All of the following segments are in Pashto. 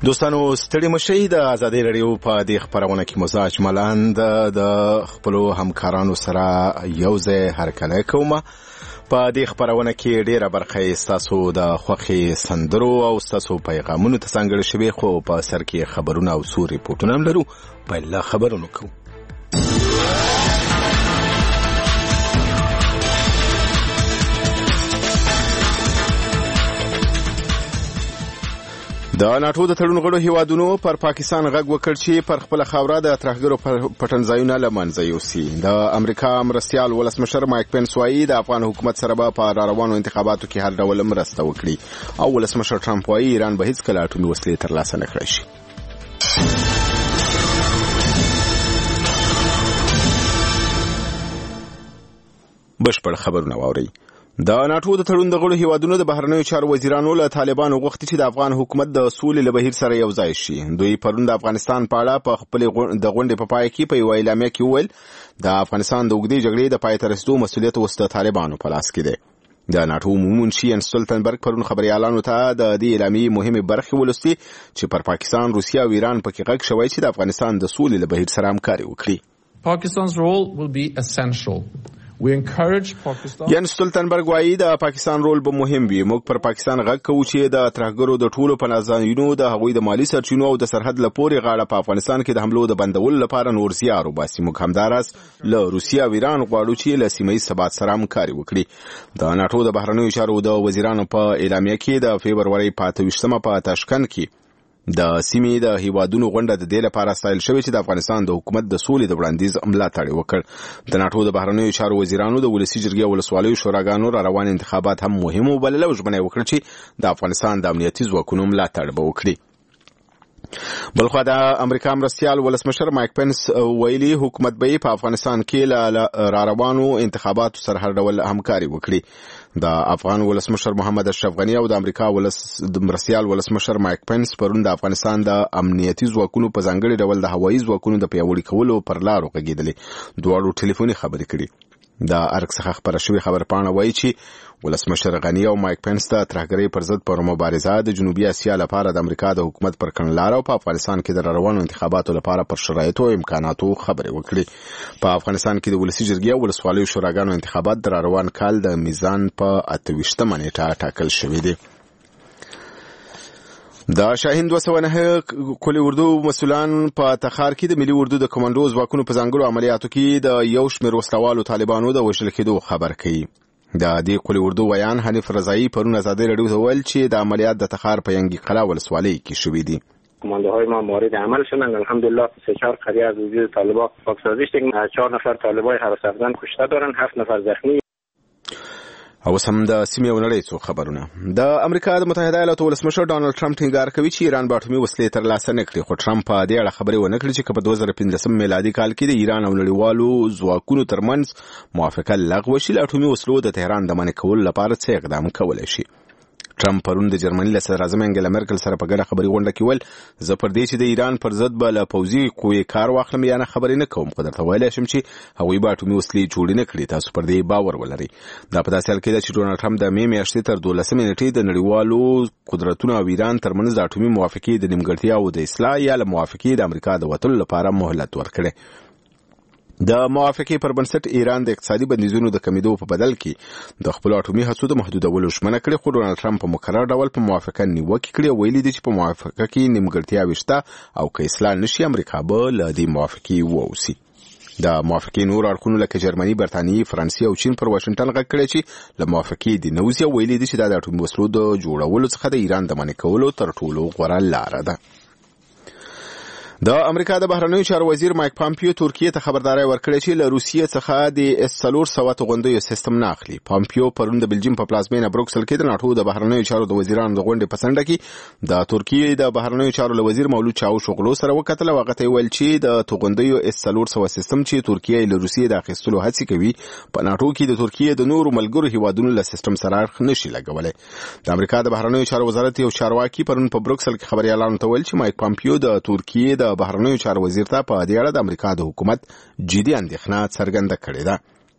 دوستانو ستړي مشئ د ازادي رادیو په دې خبرونه کې مزاج ملند د خپل همکارانو سره یوځای هرکلی کوم. په دې خبرونه کې ډیره برخه ستاسو د خوښي سندرو او ستاسو پیغامونو ته څنګه شوي، خو په سر کې خبرونه او سور ریپورتونه هم لرو. په لا خبرونو کوو. د ناټو د تړون غړو هیوادونو پر پاکستان غږ وکړ چې پر خپل خاوره د ترهګرو پټنځایونه له منځه یوسي. د امریکا مرستیال ولسمشر مایک پنس وایي د افغان حکومت سره به په راروانو انتخاباتو کې هر ډول مرسته وکړي، او ولسمشر ټرمپ وایي ایران به هیڅکله اټومي وسلې ترلاسه نه کړي شي. بشپړ خبرونه واورئ. د ناټو د تړون د غړو هیوادونو د بهرنیو چارو وزیرانو له طالبانو غوښتي چې د افغان حکومت د سولې له بهیر سره یو ځای شي. دوی پرون د افغانستان په اړه په خپل د غونډې په پای کې په یو اعلامیه کې وویل د افغانستان د اوږدې جګړې د پای ته رسیدو مسؤلیت اوس د طالبانو په لاس کې دی. د ناټو عمومي منشي یانس ستولتنبرګ پرون خبريالانو ته د دې اعلامیې مهمه برخه ولوستي چې پر پاکستان، روسیه او ایران پکې غږ شوی چې د افغانستان د سولې له بهیر سره همکاري وکړي. Pakistan's role will be essential. We encourage Pakistan. یانس ستولتنبرګ وایي د پاکستان رول به مهم وي. موږ پر پاکستان غږ کوو چې د ترهګرو د ټولو پناهځایونو د هغوی د مالی سرچینو او د سرحد له پورې غاړه په افغانستان کې د حملو د بندولو لپاره نور زیار وباسي. موږ همداراز له روسیه او ایران غواړو چې له سیمه ییز ثبات سره همکاري وکړي. د ناټو د بهرنیو چارو د وزیرانو په اعلامیه کې د فبروري 25 په تاشکند کې د سیمې د هیوادونو غونډه د دې لپاره ستایل شوې چې د افغانستان د حکومت د سولې د وړاندیز ملاتړ وکړ. د ناټو د بهرنیو چارو وزیرانو د ولسي جرګې او ولسوالیو شوراګانو را روان انتخابات هم مهم وبلل او ژمنه وکړه چې د افغانستان د امنیتي ځواکونو ملاتړ به وکړي. بلخوا د امریکا مرستیال ولسمشر مایک پنس ویلي حکومت به په افغانستان کې له را روانو انتخاباتو سره هر ډول همکاري وکړي. د افغان ولسمشر محمد اشرف غنی او د امریکا مرستیال ولسمشر مایک پنس پرون د افغانستان د امنیتي ځواکونو په ځانګړي ډول د هوایي ځواکونو د پیاوړي کولو پر لارو غږېدلې. دواړو ټلیفوني خبرې کړي. د ارګ څخه خبره شوې خبرپاڼه وایي چې ولسمشر غنی او مایک پنس د ترهګرۍ پر ضد پر مبارزه د جنوبي اسیا لپاره د امریکا د حکومت پر کړنلاره او په افغانستان کې د روانو انتخاباتو لپاره پر شرایطو او امکاناتو خبرې وکړي. په افغانستان کې د ولسي جرګې او ولسوالیو شوراګانو انتخابات د روان کال د میزان په 28 نیټه ټاکل شوې دي. د شاهین 209 کلی اردو مسولان په تخار کې د ملي اردو د کمانډو ځواکونو په ځانګړو عملیاتو کې د یو شمېر وسلوالو طالبانو د وژل کېدو خبر کوي. د دې کلی اردو ویان حنیف رضایی پرون ازادي رادیو ته ویل چې د عملیات د تخار په ینګي قلا ولسوالۍ کې شوې دي. کماندوهای ما مورد عمل شدند. الحمدلله 3-4 قریه از وجود طالبان پاکسازی شدیم. 4 نفر طالبای هراس افغان کشته دارن، 7 نفر زخمی. او سم د سیمې ونړۍ څو خبرونه. د امریکا د متحده ایالاتو ولسمشر ډانلډ ټرمپ ټینګار کوي چې ایران به اټومي وسلې ترلاسه نه کړي، خو ټرمپ په دې اړه خبرې ونه کړې چې په 2015 میلادي کال کې د ایران او نړیوالو ځواکونو ترمنځ موافقه لغوه شي. له اټومي وسلو د تهران د منع کولو لپاره څه اقدام کولی شي. ټرمپ پرون د جرمني له صدراعظم انګلا مرکل سره په ګډه خبري غونډه کې ویل زه پر دې چې د ایران پر ضد به له پوځي قوې کار واخلم یا نه خبرې نه کوم، خو درته ویلی شم چې هغوی به اټومي وسلې جوړې نه کړي. تاسو پر دې باور ولرئ. دا په داسې حال کې ده چې ډونالډ ټرمپ د مې میاشتې تر 12 نیټې د نړیوالو قدرتونو او ایران ترمنځ د اټومي موافقې د نیمګړتیاوو د اصلاح یا له موافقې د امریکا د وتلو لپاره مهلت ورکړی. د موافقې پر بنسټ ایران د اقتصادي بندیزونو د کمیدو په بدل کې د خپل اټومي هڅو د محدودولو ژمنه کړې، خو ډونالډ ټرمپ په مکرر ډول په موافقه نیوکې کړې او ویلي دي چې په موافقه کې نیمګړتیاوې شته او که اصلاح نشي امریکا به له دې موافقې ووځي. د موافقې نور اړخونو لکه جرمني، برتانیې، فرانسې او چین پر واشنګټن غږ کړی چې له موافقې د نوځي او ویلي دي چې دا د اټومي وسلو د جوړولو څخه د ایران د منع کولو تر ټولو غوره لاره ده. د امریکا د بهرنیو چارو وزیر مایک پامپیو ترکیه ته خبرداري ورکړې چې له روسیې څخه د S-400 توغندیو سیستم نه اخلي. پامپیو پرون د بلجیم په پلازمینه بروکسل کې د ناټو د بهرنیو چارو د وزیرانو د غونډې په څنډه کې د ترکیه د بهرنیو چارو له وزیر مولود چاوشوغلو سره وکتل او هغه ته ویل چې د توغندیو S-400 سیستم چې ترکیه له روسیې د اخیستلو هڅې کوي په ناټو کې د ترکیه د نورو ملګرو هیوادونو له سیستم سره اړخ نشي لګولای. د امریکا د بهرنیو چارو وزارت یو چارواکي پرون په بروکسل کې خبريالانو ته ویل چې مایک پامپیو د ترکیه د بهرنیو چارو وزیر ته په دې اړه د امریکا د حکومت جدي اندېښنه څرګنده کړې ده.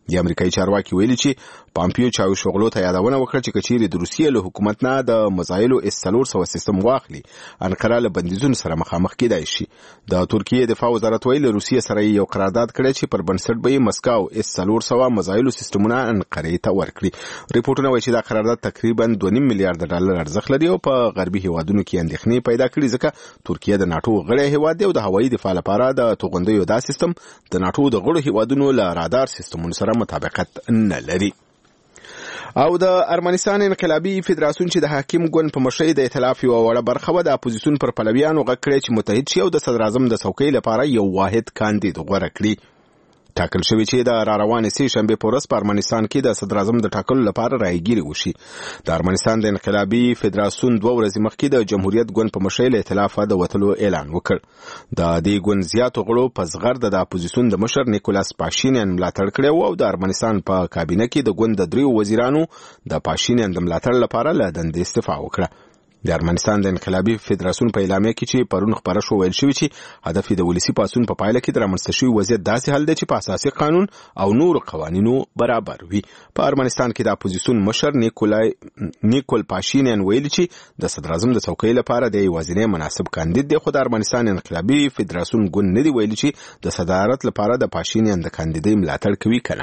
د امریکایي چارواکي ویلي چې پامپیو چاوشوغلو ته یادونه وکړه چې کچېرې د روسیې له حکومت نه د مزایلو S-400 سیستم واخلي انقره له بندیزونو سره مخامخ کېدای شي. د ترکیې دفاع وزارت ویلي روسیې سره یو قرارداد کړی چې پر بنسټ به مسکو S-400 مزایلو سیستمونه انقرې ته ورکړي. ریپورتونه وایي چې دا قرارداد تقریبا $2.5 میلیارډ ارزښت لري او په غربي هیوادونو کې اندېښنې پیدا کړي ځکه ترکیه د ناتو غړی هیواد دی او د هوایي دفاع لپاره د توغندیو دا سیستم د ناتو د غړو هیوادونو له رادار سیستمونو سره مطابقت نه لري. او د ارمنستان انقلابي فدراسیون چې د حاکم ګوند په مشرۍ د ائتلاف یو وړه برخه و د اپوزیسیون پر پلویانو غږ کړی چې متحد شي او د صدر اعظم د څوکۍ لپاره یو واحد کاندید غوره کړي. ټاکل شوی چې د راروانې سې شنبه په ورځ په ارمنستان کې د صدر اعظم د ټاکلو لپاره رايګيري وشي. د ارمنستان د انقلابي فدراسیون 2 ورځې مخکې د جمهوریت ګوند په مشرۍ له ائتلاف د وټلو اعلان وکړ. د دې ګوند زیاتو غړو په زغر د اپوزیسیون د مشر نیکولاس پاشینیان ملاتړ کړی او د ارمنستان په کابینه کې د ګوند د 3 وزیرانو د پاشینیان د ملاتړ لپاره له دندې استعفا وکړه. د ارمنستان د انقلابي فدراسیون په اعلامیه کې چې پرون خبره شو ویل شوی چې هدف د ولسی پاسون په پایله کې د رامنځته شوی وضعیت داسې حل دی چې په اساسي قانون او نور قوانینو برابر وي. په ارمنستان کې د اپوزیسیون مشر نیکول پاشینیان ویل چې د صدر اعظم د څوکۍ لپاره د یوازینی مناسب کاندید دی، خو د ارمنستان انقلابي فدراسیون ګوند نه دی ویل چې د صدارت لپاره د پاشینیان د کاندیدۍ ملاتړ کوي کنه.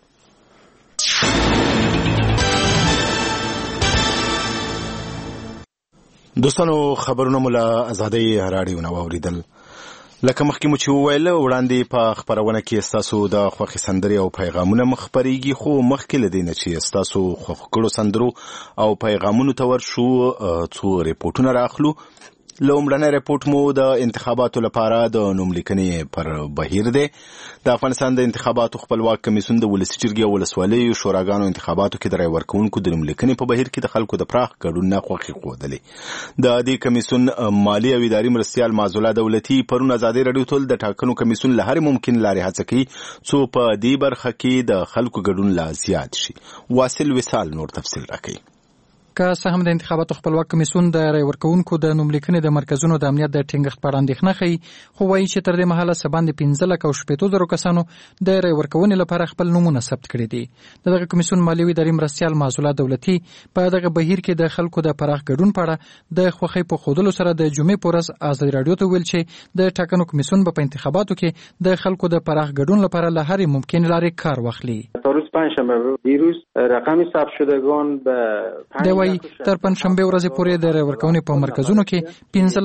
دوستانو خبرونه مو له ازادۍ راډیو نه واوریدل. لکه مخکې مو چې وویل وړاندې په خبرونه کې ستاسو د خوښې سندرې او پیغامونه مخبريږي، خو مخکې له دې نه چې ستاسو خوښ کړو سندرو او پیغامونو ته ورشو څو ریپورتونه راخلو. لومړنی ریپورت مو د انتخاباتو لپاره د نوملیکنې پر بهیر دی. د افغانستان د انتخاباتو خپلواک کمیسیون د ولسي جرګې او ولسوالیو شوراګانو انتخاباتو کې د رای ورکوونکو د نوملیکنې په بهیر کې د خلکو د پراخ ګډون نه خوښي ښودلې. د دې کمیسیون مالی او اداري مرستیال معزوله دولتي پرون ازادي رادیو ته د ټاکنو کمیسیون له هر ممکن لارې هڅه کوي څو په دې برخه کې د خلکو ګډون لا زیات شي. واصل وصال نور تفصیل راکوي. که څه هم د انتخاباتو خپلواک کمیسیون د رای ورکوونکو د نوملیکنې د مرکزونو د امنیت د ټینګښت په اړه اندېښنه ښیي، خو وایي چې تر دې مهاله څه باندې 15,000 کسانو د رای ورکونې لپاره خپل نومونه ثبت کړي دي. دغه کمیسیون مالی او اداري مرستیال معزوله دولتي په دغه بهیر کې د خلکو د پراخ ګډون په اړه د خوښۍ په ښودلو سره د جمعې په ورځ ازادي رادیو ته ویل چې د ټاکنو کمیسیون به په انتخاباتو کې د خلکو د پراخ ګډون لپاره له هرې ممکن لارې کار واخلي. روز پنجشنبه دیروز رقم ثبت شدگان به دوی تر پنجشنبه ورځې پورې د رای ورکونې په مرکزونو کې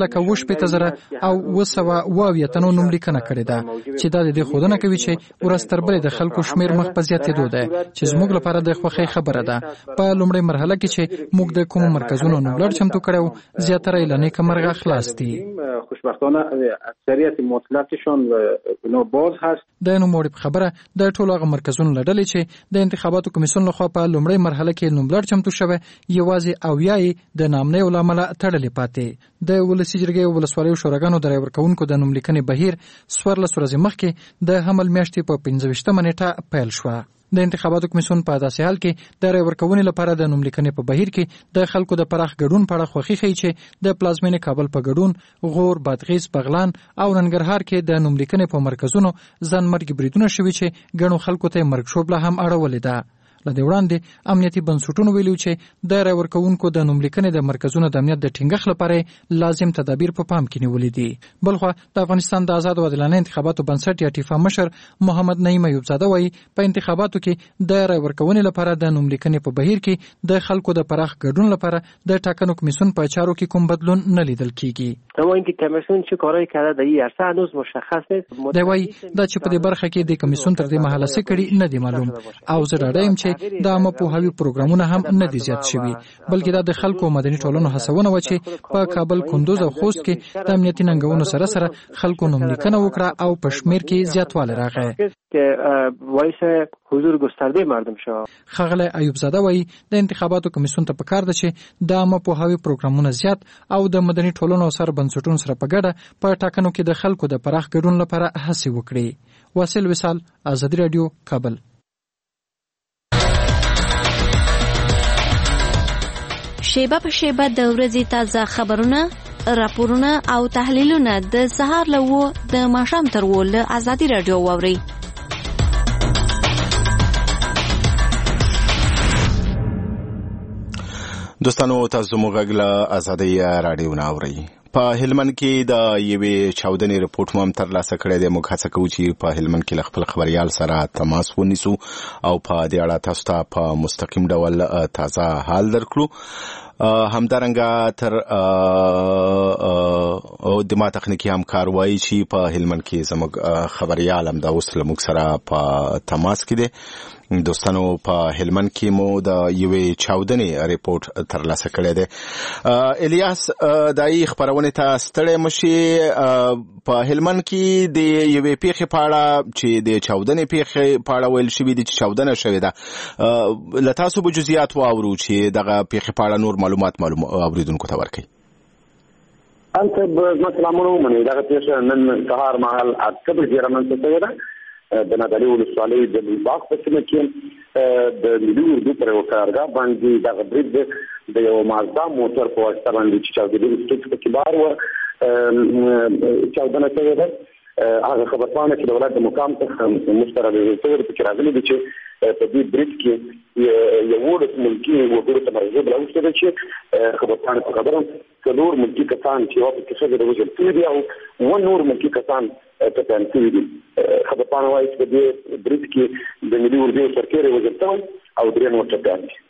15,000 او 200 تنو نوملیکنه کړې ده چې دا د دې ښودنه کوي چې ورځ تر بلې د خلکو شمیر مخ په زیاتېدو ده چې زموږ لپاره د خوښۍ خبره ده. په لومړۍ مرحله کې چې موږ د کوم مرکزونو نوملړ چمتو کړو زیاتره یې له نیکه مرغه خلاص دي. خوشبختانه اکثریت مطلقشان نو باز هست. د نوموړي خبره د ټولو هغه مرکزونو له ډلې چې د انتخاباتو کمیسیون لخوا په لومړۍ مرحله کې نوملړ چمتو شوی یوازې او یای د نامنۍ ولامله تړلې پاتې. د ولسي جرګې او ولسوالیو شوراګانو د رای ورکوونکو د نوملیکنې بهیر 14 ورځې مخکې د حمل میاشتې په 15 نیټه پیل شوه. د انتخاباتو کمیسیون په داسې حال کې د رای ورکونې لپاره د نوملیکنې په بهیر کې د خلکو د پراخ ګډون په اړه خوښي ښیي چې د پلازمینې کابل په ګډون غور، بادغیس، بغلان او ننګرهار کې د نوملیکنې په مرکزونو ځانمرګي بریدونه شوي چې ګڼو خلکو ته مرګ شوبله هم اړولې ده. له دې وړاندې امنیتي بنسټونو ویلي چې د رای ورکوونکو د نوملیکنې د مرکزونو د امنیت د ټینګښت لپاره لازم تدابیر په پام کې نیولي دي. بلخوا د افغانستان د آزاد او عادلانه انتخاباتو بنسټ یا ټیفا مشر محمد نعیم ایوبزاده وایي په انتخاباتو کې د رای ورکونې لپاره د نوملیکنې په بهیر کې د خلکو د پراخ ګډون لپاره د ټاکنو کمیسیون په چارو کې کوم بدلون نه لیدل کیږي. اما اینکه کمیسیون چه کارایی کرده در این عرصه هنوز مشخص نیست. دی وایي دا چې په دې برخه کې د کمیسیون تر دې مهاله څه کړي نه دی معلوم او زه ډاډه یم چې د عامه پوهاوي پروګرامونه هم نه دي زیات شوي، بلکې دا د خلکو مدني ټولنو هڅونه و چې په کابل، کندوز او خوست کې د امنیتي ننګونو سره سره خلکو نوملیکنه وکړه او په شمیر کې زیاتوالی راغی. باعث حضور گسترده مردم شد. ښاغلی ایوبزاده وایي د انتخاباتو کمیسیون ته پکار ده چې د عامه پوهاوي پروګرامونه زیات او د مدني ټولنو سره بنسټونو سره په ګډه په ټاکنو کې د خلکو د پراخ ګډون لپاره هڅې وکړي. واصل وصال، ازادي رادیو، کابل. شیبه په شیبه د ورځې تازه خبرونه، راپورونه او تحلیلونه د سهار له 9 د ماښام تر 10 له ازادي رادیو واورئ. دوستانو تاسو موږ غږ له ازادي رادیو نه اورئ. په هلمند کې د یوې چاودنې رپورټ هم ترلاسه کړی دی. موږ هڅه کوو چې په هلمند کې له خپل خبریال سره تماس ونیسو او په دې اړه تاسو ته په مستقیم ډول تازه حال درکړو. همدارنګه تر د ما تخنیکی همکار وایي چې په هلمند کې زموږ خبریال هم دا اوس له موږ سره په تماس کې دی. دوستانو په هلمند کې مو د یوې چاودنې رپورټ ترلاسه کړی دی. الیاس دای خبرونه ته ستړی مشي په هلمند کې د یوې پیښې په اړه چې د چاودنې پیښې په اړه ویل شوی دی چې چاودنه شوې ده. له تاسو به جزئیات واورو چې دغه پیښې په اړه نور معلومات اوریدونکو ته ورکړي. انت مثلا منو دغه پیښه نن سهار مهال اته بجې رامنځته شوې ده د نادعلي ولسوالۍ د بلباغ په سیمه کې د ملي اردو پر یوه کارګاه باندې دغه برید د یو مازدا موټر په واسطه باندې چې چاودېدلي سټیج پکې بار وه چاودنه شوې ده. هغه خبرپاڼه چې د ولایت د مقام څخه مشترک شوې پکې راغلي دي چې په دې برید کې یوولس ملکي وګړو ته مرغوب راوستل ده چې خبرپاڼه په خبره څلور ملکي کسان چې یوه پکې ښځه د وژل شوي دي او اووه نور ملکي کسان ټپیان شوي دي. خبرپاڼه وایي چې په دې برید کې د ملي اردو سرتېری وژل شوی او درې نور ټپیان دي.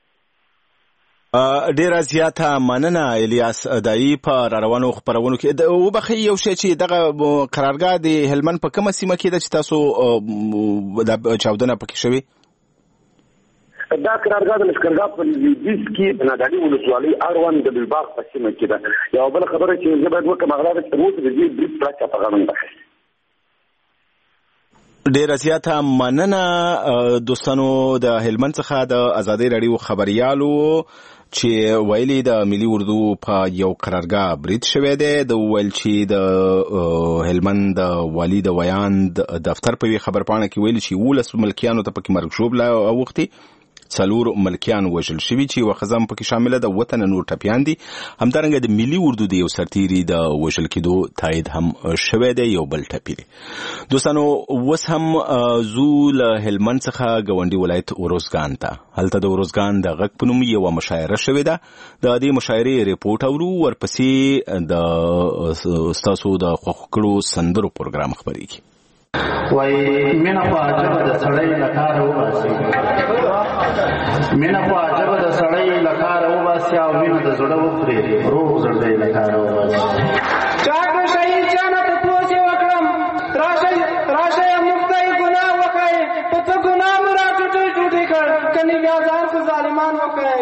ډیره زیاته مننه الیاس دای په روانو خبرونو کې وبخي یو شی چې دغه قرارګاه د هلمند په کومه سیمه کې ده چې تاسو د چاودنه پکې شوی؟ دا قرارګاه د لښکرګاه په لویدیځ کې د نادعلي ولسوالۍ اړوند د بلباغ په سیمه کې ده. یوه بله خبره چې زه باید وکړم هغه ده چې تر اوسه د دې برید پراچا په غاړه ده. ډیره زیاته مننه دوستانو د هلمند څخه د ازادي رادیو خبريالو چې ویلي د ملي اردو په یو قرارګاه برید شوی دی. د ویل چې د هلمند د والي د ویان دفتر په وی خبرپاڼه کې ویلي چې 19 ملکیانو ته پکې مرګ ژوبله اوختي، 4 ملکیان وژل شوي چې یوه ښځه هم پکې شامله ده، 7 تنه نور ټپیان دي. همدارنګه د ملي اردو د یو سرتیري د وژل کېدو تایید هم شوی دی، یو بل ټپي دی. دوستانو اوس هم زو له هلمند څخه ګاونډي ولایت اروزګان ته. هلته د اروزګان د غږ په نوم یوه مشاعره شوې ده. د دې مشاعرې ریپورټ اورو، ورپسې د ستاسو د خوښ کړو سندرو پروګرام خپرېږي. وای مینه خو عجبه د سړی له کاره وباسي، مینه خو عجبه د سړی له کاره وباسي او مینه د زړه وخوري، روح زړه له کاره وباسي. چاته شهید جانه تپوس یې وکړم، راشه مفتای ګناه وکړئ، په څه ګناه مو راټوټې ټوټې کړ، که نګهدار خو ظالمان وکړئ.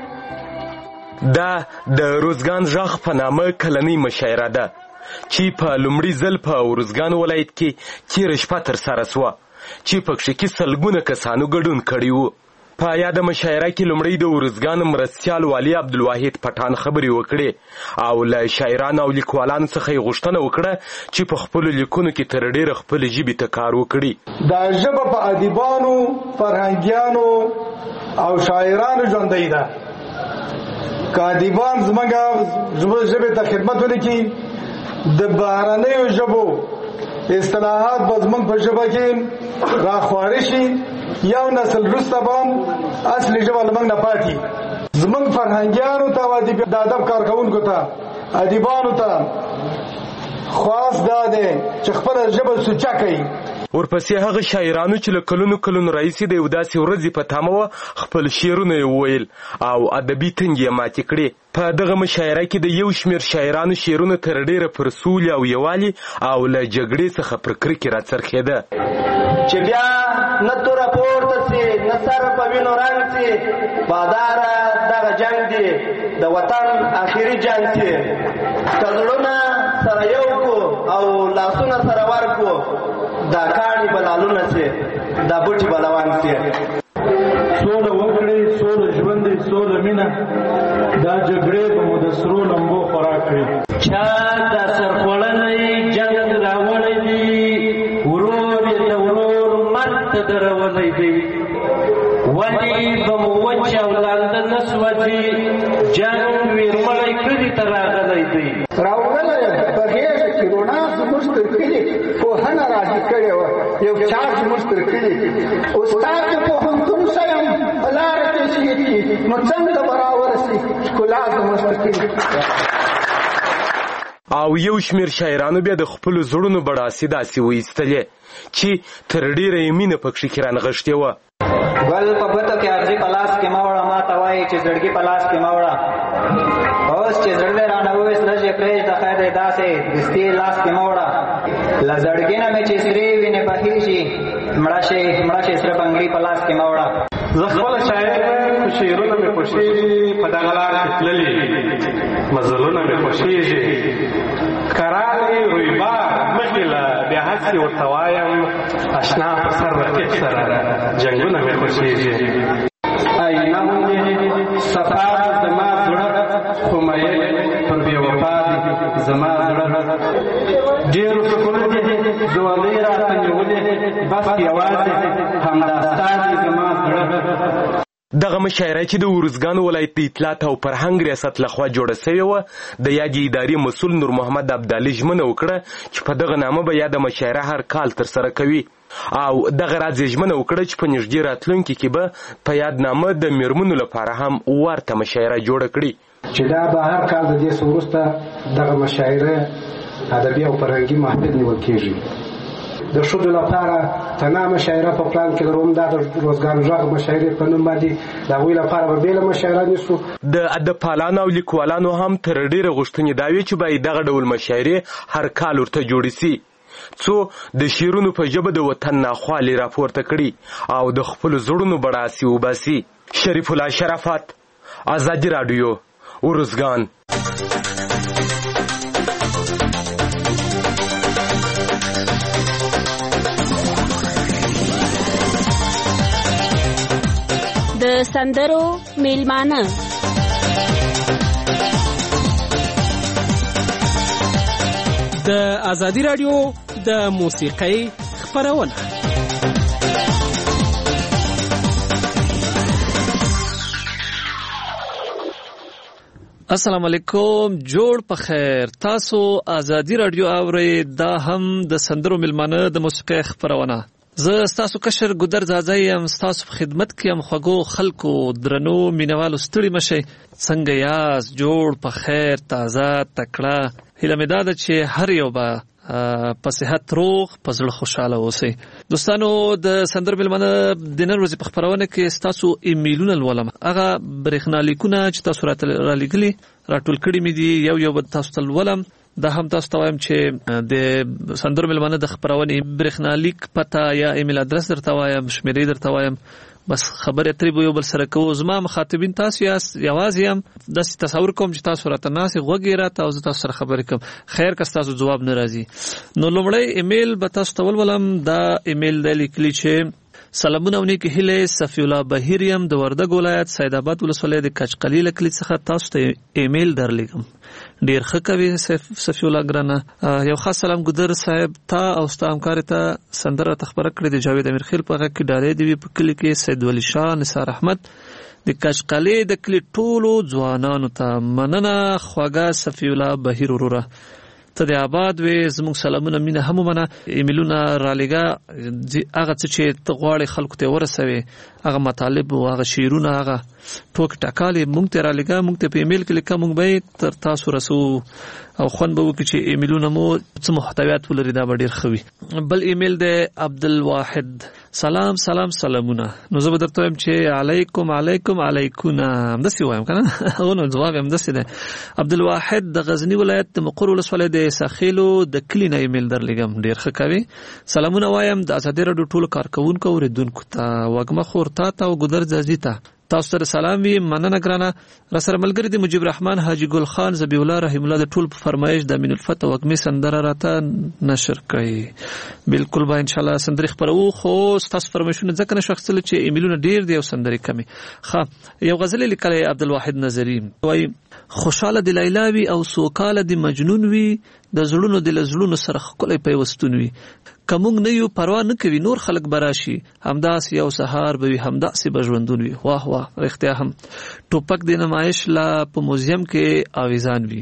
دا د روزګان غږ په نامه کلنۍ مشاعره ده چې په لومړي ځل په اروزګان ولایت کې تېره شپه ترسره سوه، چې پکښې کې سلګونه کسانو ګډون کړي وو. په یاده مشاعره کې لومړی د اروزګان مرستیال والي عبدالواحد پټان خبرې وکړې او له شاعرانو او لیکوالانو څخه یې غوښتنه وکړه چې په خپلو لیکنو کې تر ډېره خپلې ژبې ته کار وکړي. دا ژبه په ادیبانو، فرهنګیانو او شاعرانو ژوندۍ ده. که ادیبان زموږ ژبې ته خدمت ولیکي، د بهرنیو ژبو اصطلاحات به زموږ په ژبه کې راخوارې شي، یو نسل وروسته به اصلي ژبه له موږ نه پاتې. زموږ فرهنګیانو ته او د ادب کارکوونکو ته، ادیبانو ته خواست دا دی چې خپله ژبه سوچه کوي. ورپسې هغه شاعرانو چې له کلونو راهیسې د یو داسې ورځې په تمه وه خپل شعرونه یې وویل او ادبي تنګې یې ماتې کړې. په دغه مشاعره کې د یو شمېر شاعرانو شعرونه تر ډېره پر سولې او یووالي او له جګړې څخه پر کرکې راڅرخېده. چې بیا نه توره پورته سي، نه سر په وینو رنګ سي، باداره دغه جنګ دی د وطن آخري جنګ سي. که زړونه سره یو کړو او لاسونه سره ورکړو، دا کاڼي به لالونه سي، دا بوټي به روان سي. سوله وکړئ، سوله ژوند دی، سوله مینه، دا جګړې به مو د سرو لمبو خوراک کړي. چا دا سرخوړلی جنګ راوړی دی، ورور یې د ورور مرګ ته درولی دی. ولې به مو وچ او لانده نه سوځي، جنګ ویرمړی کلي ته راغلی دی. راوړلی یم په غېږه کې رڼا زموږ تر کلي پوهنه راځي کړې وه، یو چا زموږ تر کلي استاد د پوهنتون ښیم په لاره کې نصیحت کی نو څنګه برابر سي ښکلا زموږ پکې. او یو شمیر شاعرانو بیا د خپلو زړونو بړاسې داسې وایستلې چې تر ډېره یې مینه پکښې کې رانغښتې وه. ګل په ګوتو کې اغزي په لاس کې مه وړه، ما ته وایي چې زړګي په لاس کې مه وړه. اوس چې زړه رانه وویست لږ یې پرېږده، خیر دی داسې دستي لاس کې مه وړه. له زړګي نه مې چې سرې وینې بهېږي، مړه شي سره بنګړي په لاس کې مه وړه. زه خپله شاعر یم، شعرونه مې خوښېږي، په دغه لار کې تللي مزلونه مې خوښېږي. کرالې رویبار مخکې له بیا هسې ورته وایم، اشنا په سر رقیب سره جنګونه مې خوښېږي. آینه مونږ صفا زما زړه، خو میل پر بې وفا دي زما زړه. ډېرو سکونو دي ځوانۍ راته نیولې، بس یوازې همدا ستا دي زما زړه. دغه مشاعره چې د ارزګان ولایت د اطلاعات او فرهنګ ریاست لخوا جوړه سوې وه، د یادې ادارې مسؤل نور محمد ابدالي ژمنه وکړه چې په دغه نامه به یاده مشاعره هر کال ترسره کوي، او دغه راز یې ژمنه وکړه چې په نږدې راتلونکي کې به په یاد نامه د میرمنو لپاره هم ورته مشاعره جوړه کړي، چې دا به هر کال د دې څه وروسته دغه مشاعره ادبي او فرهنګي محفل نیول کېږي. د ښځو لپاره تنها مشاعره په پلان کې لرو، دا د روزګان غږ مشاعرې په نوم باندې د هغوی لپاره به بېله مشاعره نیسو. د ادب پالانو او لیکوالانو هم تر ډېره غوښتنې دا وې چې باید دغه ډول مشاعرې هر کال ورته جوړې سي، څو د شعرونو په ژبه د وطن ناخوالې راپورته کړي او د خپلو زړونو بړاسې وباسي. شریف الله شرافت، ازادي راډیو، ارزګان. د سندرو میلمانه د ازادي راډیو د موسیقۍ خپرونه. السلام علیکم، جوړ په خیر. تاسو ازادي راډیو اورئ، دا هم د سندرو میلمانه د موسیقۍ خپرونه. زه ستاسو کشر ګودر زازی یم، ستاسو په خدمت کې یم. خوږو خلکو، درنو مینوالو، ستړي مشئ. څنګه یاست؟ جوړ په خیر، تازه، تکړه. هیله مې دا ده چې هر یو به په صحت روغ، په زړه خوشحاله اوسئ. دوستانو، د سندرو میلمانه د نن ورځې په خپرونه کې ستاسو ایمیلونه لولم. هغه برېښنالیکونه چې تاسو راته رالیږلي راټول کړي مې دي، یو به تاسو ته لولم. دا هم تاسو ته وایم چې د سندرو میلمانه د خپرونې برېښنالیک پته یا ایمیل ادرس درته وایم، شمیرې درته وایم. بس خبرې اترې به یو بل سره کوو. زما مخاطبین تاسو یاست، یوازې یم. داسې تصور کوم چې تاسو راته ناستې غوږ یې راته او زه تاسو سره خبرې کوم. خیر که ستاسو ځواب نه راځي نو لومړی ایمیل به تاسو ته ولولم. دا ایمیل دی لیکلي چې سلامونه او نیکې هیلې، صفي الله بهیر یم، د وردګ ولایت سید آباد ولسوالۍ د کچقلي له کلي څخه تاسو ته ایمیل درلیږم. ډیر ښه کوي صفي الله ګرانه. یو خاص سلام ګودر صاحب ته او ستا همکارې ته سندره تخبره کړې د جاوید امیرخیل په غږ کې ډارې دی په کلي کې سید ولی شاه، نثار احمد، د کچقلي د کلي ټولو ځوانانو ته مننه. خواږه صفي الله بهیر وروره، ته د آباد وې، زموږ سلامونه مینه هم ومنه. ایمیلونه رالیږه، هغه څه چې ته غواړې خلکو ته ورسوې، هغه مطالب او هغه شعرونه، هغه ټوک ټکالې موږ ته رالیږه. موږ ته په ایمیل کې لیکه، موږ به یې تر تاسو رسو او خوند به وکړي چې ایمیلونه مو څه محتویات ولري. دا به ډېر ښه وي. بل ایمیل دی عبدالواحد، سلام سلامونه. نو زه به درته وایم چې علیکم علیکونه، همداسې وایم که نه؟ هغه نو ځواب یې همداسې دی. عبدالواحد د غزني ولایت د مقر ولسوالۍ د ساخیلو د کلي نه ایمیل درلیږم. ډېر ښه کوي. سلامونه وایم د ازادي راډیو ټولو کارکوونکو اوریدونکو ته، وږمه خور تا ته او ګودر ځاځي ته، تاسو سره سلام وي. مننه ګرانه. را سره ملګری د مجيب رحمان حاجی ګل خان زبی الله رحم الله د ټول په فرمایش د امین الفتح وږمې سندره راته نشر کړي. بالکل به ان شاء الله سندرې خبرو، خو تاسو فرمایشونه ځکه نه شخصل چې ایمیلونه ډیر دي او سندرې کمی. ښه، یو غزل لیکلی عبدالواحد نظری وایي: خوشاله د لیلا وي او سوکاله د مجنون وي، د زړونو د لزړونو سره ښکلی پیوستون وي. که موږ نه یو پروا نه کوي نور خلک به راشي، همداسې یو سهار به وي، همداسې به ژوندون وي. واه رښتیا هم ټوپک د نمایش لا په موزیم کې آویزان وي،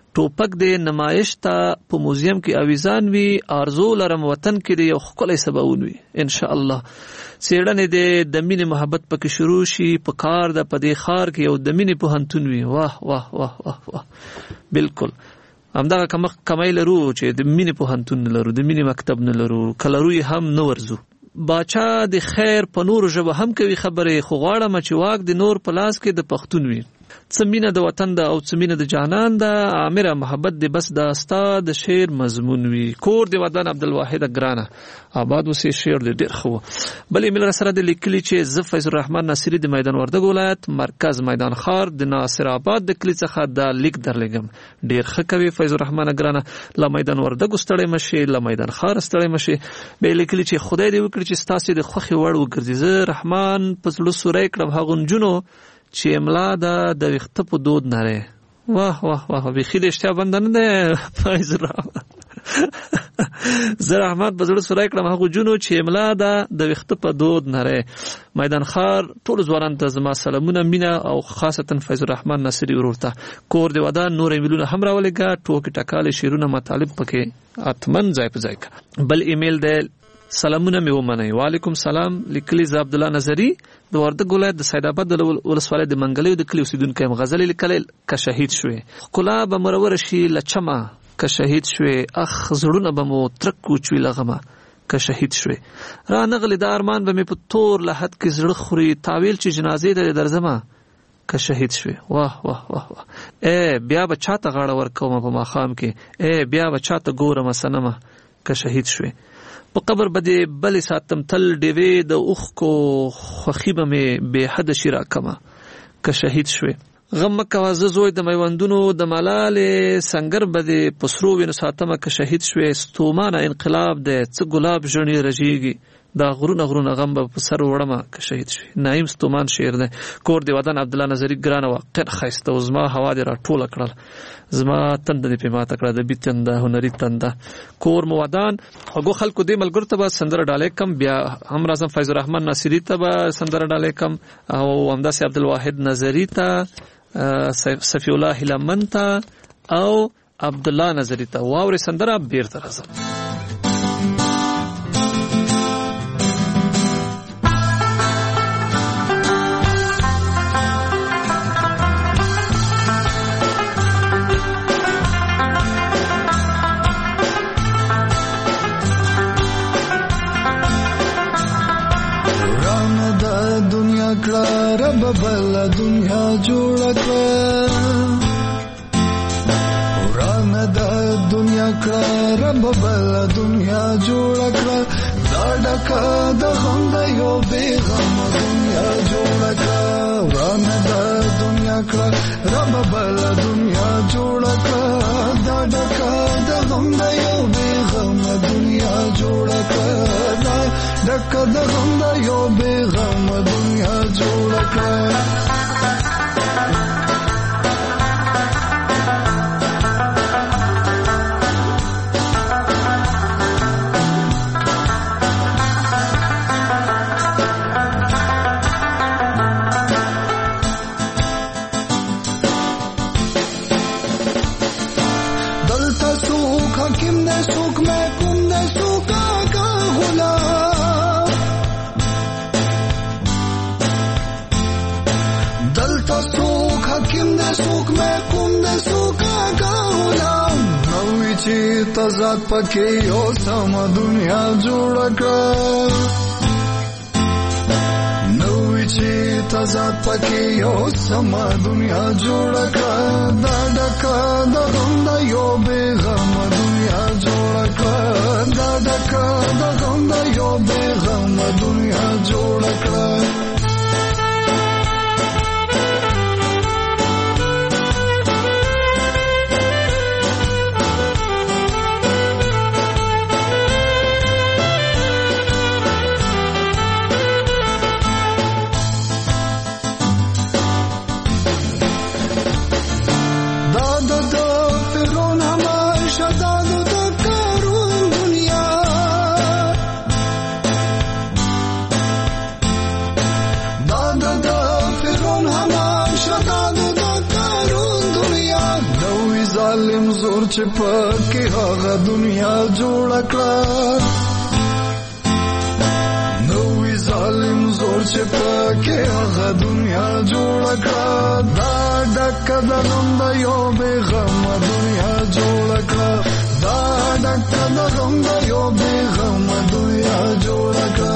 ټوپک د نمایش ته په موزیم کې اویزان وي ارزو لرم وطن کې د یو ښکلی سباون وي ان شاء الله څېړنې د مینې محبت پکې شروع شي په کار د په دې ښار کې یو د مینې پوهنتون وي واه واه واه واه واه بالکل همدغه کمای لرو چې د مینې پوهنتون نه لرو د مینې مکتب نه لرو که لرو یې هم نه ورځو باچا د خیر په نورو ژبه هم کوي خبرې خو غواړم چې واک د نور په لاس کې د پښتون وي څه مینه د وطن ده او څه مینه د جانان ده عامره محبت د بس د ستا د شعر مضمون وي کور د وطن عبدالواحد ګرانه آباد اوسې شعر د ډېر ښه بل ایمیل را سره د لیکلي چې زه فیض الرحمن ناصري د میدان وردګ ولایت مرکز میدان ښار د ناصر آباد د کلي څخه دا لیک درلېږم ډېر ښه کوي فیض الرحمن ګرانه له میدان وردګ ستړی مشې له میدان ښار ستړی مشې به لیکلي چې خدای دې وکړي چې ستاسې د خوښې وړ وګرځي زه رحمان په زړه سوری کړم هغو نجونو چې املا د ویښته په دود نری واه واه واه بیخي د اشتیا بنده نه دی فیض الرحمن زه رحمت په زړه سوری کړم هغو نجونو چې املا د ویښته په دود نری میدان ښار ټولو ځوانانو ته زما سلامونه مینه او خاصتا فیض الرحمن ناصري ورور ته کور د ودان نور ایمیلونه هم راولېږه ټوکې ټکالې شعرونه مطالب پکې اتمن ځای په ځای کړه بل ایمیل دی سلامونه مې ومنئ وعلیکم سلام لیکلي زه عبدالله نظري د وردګ ولایت د سید آباد د ولسوالۍ د منګلیو د کلي اوسېدونکی یم غزلې لیکلی که شهید شوې ښکلا به مروره شي له چمه که شهید شوې اخ زړونه به مو ترک وچوي له غمه که شهید شوې رانغلې د ارمان به مې په تور لحد کې زړه خوري تاویل چې جنازې ته درځمه که شهید شوې واه واه واه واه بیا به چاته غاړه ورکومه په ماښام کې بیا به چاته ګورمه صنمه که شهید شوې په قبر به دې بلې ساتم تل ډیوې د اوښکو خوښي به مې بې حده شي راکمه که شهید شوې غم مه کوه زه زوی د میوندونو د ملالې سنګر به دې په سرو وینو ساتمه که شهید شوې ستومانه انقلاب دی څه ګلاب ژڼې رژېږي دا غرونه غرونه غم به په سر وړمه که شهید شوې نعیم ستومان شعر دی کور د وطن عبدالله نظري ګرانه واقعا ښایسته و زما هوا دې راټوله کړل زما تنده دې پې ماته کړه ادبي تنده هنري تنده کور مو ودان خوږو خلکو دې ملګرو ته به سندره ډالۍ کم بیا هم راځم فیض الرحمن ناصري ته به سندره ډالۍ کم او همداسې عبدالواحد نظري ته صفي الله هیلمن ته او عبدالله نظري ته واورې سندره بیرته راځم رب بل دنیا جوړ کړه وران د دنیا کړه رب بل دنیا جوړ کړه دا ډکه د غم د یو بیغم دنیا جوړ کړه وران د دنیا کړه رب بل دنیا جوړ کړه دا ډکه د غم د یو بیغم دنیا جوړ کړه دا ډکه د غم د یو بیغم دنیا جوړ کړه تضاد پکې یو سم دنیا جوړ کړه نوې چې تضاد پکې یو سم دنیا جوړ کړه دا ډکه د غم د یو بیغم دنیا جوړ کړه دا ډکه د غم د یو بیغم دنیا جوړ کړه چې پکې هغه دنیا جوړ کړه نوې ظالم زور چې پکې هغه دنیا جوړ کړه دا ډک د غم د یو بې غم دنیا جوړ کړه دا ډک د غم د یو بې غم دنیا جوړ کړه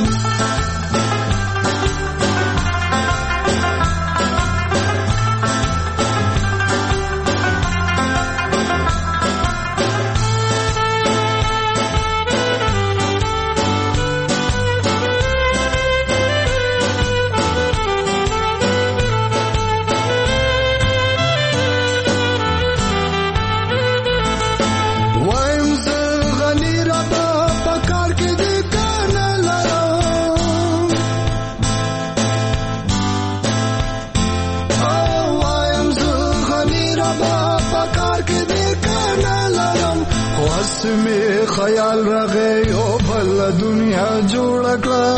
خیال راغی او بل دنیا جوړ کړه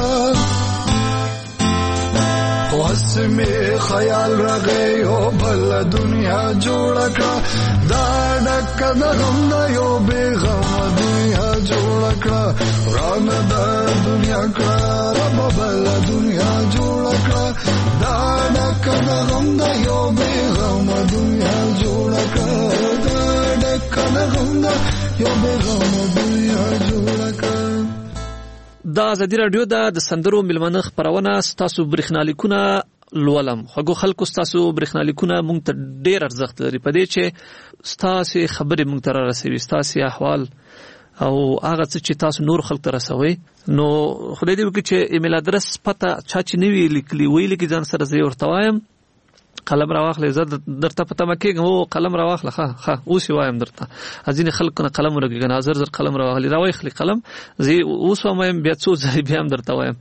اوس می خیال راغی او بل دنیا جوړ کړه دا ډک د غم د یو بې غم دنیا جوړ کړه ورانه د دنیا کړه رب بل دنیا جوړ کړه دا ډک د غم د یو بې غم دنیا جوړ کړه دا ډک د غم د یو بې غم دنیا جوړ کړه. دا ازادي رادیو د سندرو ملمنه خبرونه ستاسو برېښنالیکونه لولم خو خلکو ستاسو برېښنالیکونه مونږ ته ډېر ارزښت لري په دې چې ستاسو خبرې مونږ ته رسوي ستاسو احوال او هغه څه چې تاسو نور خلک ته رسوي نو خدای دې وکړي چې ایمیل ادرس پته چا چې نوی لیکلی ویل کې ځان سره زه ورته وایم قلم راواخلې زه درته پته مکیږم او قلم راواخله ښه اوس وایم درته ځینې خلک نه قلم ورګي ناظر زر قلم راواخلې راوخلې قلم زه اوس وایم بیا څو ځای بیا هم درته وایم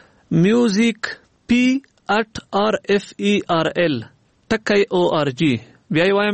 musicp@rferl.org بیا وایم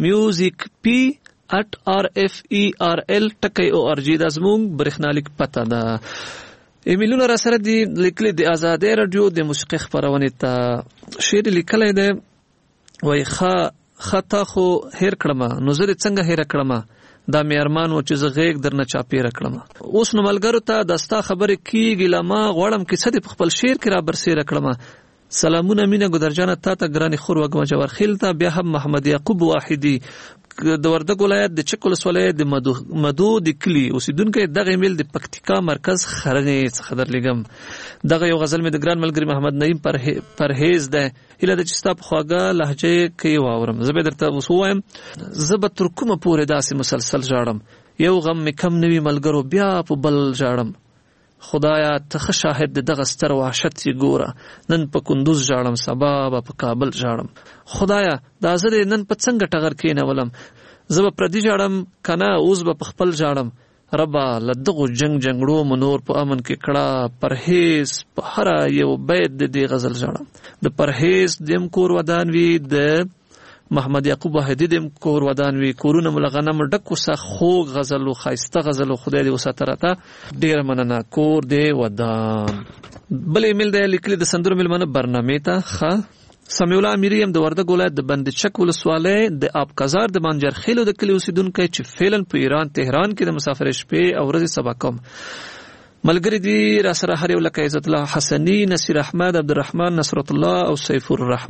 musicp@rferl.org دا زموږ برېښنالیک پته ده. ایمیلونه را سره دی لیکلي د آزادۍ رادیو د موسیقي خبرونه ته شعر لیکلی دی وای خطا خو هیر کړم نو زه څنګه هیر کړم دا مې ارمان و چې زه غېږ درنه چاپیره کړم اوس نو ملګرو ته دستا خبرې کیږي لما غواړم کې څه د خپل شعر کې را برسېره کړم. سلامونه مینه ګدرجانه تا ته ګرانی خور وګم جوار خیل ته بیا هم محمد یعقوب واحدی د وردګ ولایت د چک ولسوالۍ د مدو د کلی اوسیدونکو دغه ایمیل د پکتیکا مرکز خرنې څخه درلګم. دغه یو غزل مې د ګران ملګری محمد نعیم پرهیز ده هله د چستا په خواږه لهجه کې واورم زه به درته وسوایم زه به تر کومه پورې داسې مسلسل ژاړم یو غم مې کم نوي ملګرو بیا په بل ژاړم خدایا ته شاهد دغه ستر وحشت یې ګوره نن په کندوز ژاړم سبا په کابل ژاړم خدایا دا زه نن په څنګه ټغر کېنولم زه به پردي ژاړم کنه اوس به په خپل ژاړم ربا لدغو جنگړو منور په امن کې کړه پرهیز په هر یو بیت د دې غزل ژاړم د پرهیز دیم کور ودان وی د محمد یعقوب واحدی دیم کور ودان وی کورونه ملغنم ډکو سه خوږ غزل او خایسته غزل او خدای دې وساتراته ډیر مننه کور دې ودان. بل ایمیل دې لیکلي د سندرو ملمنه برنامه ته ښه سمیع الله امیری هم د وردګ ولایت د بند چک ولسوالۍ د آبکزار د منجر خیلو د کلی اوسیدونکو چې فعلا په ایران تهران کې د مسافر شپې او ورځې سبا کوم ملګری دی را سره هر یو لکه عزت الله حسنی نصیر احمد عبدالرحمن نصرت الله او سیف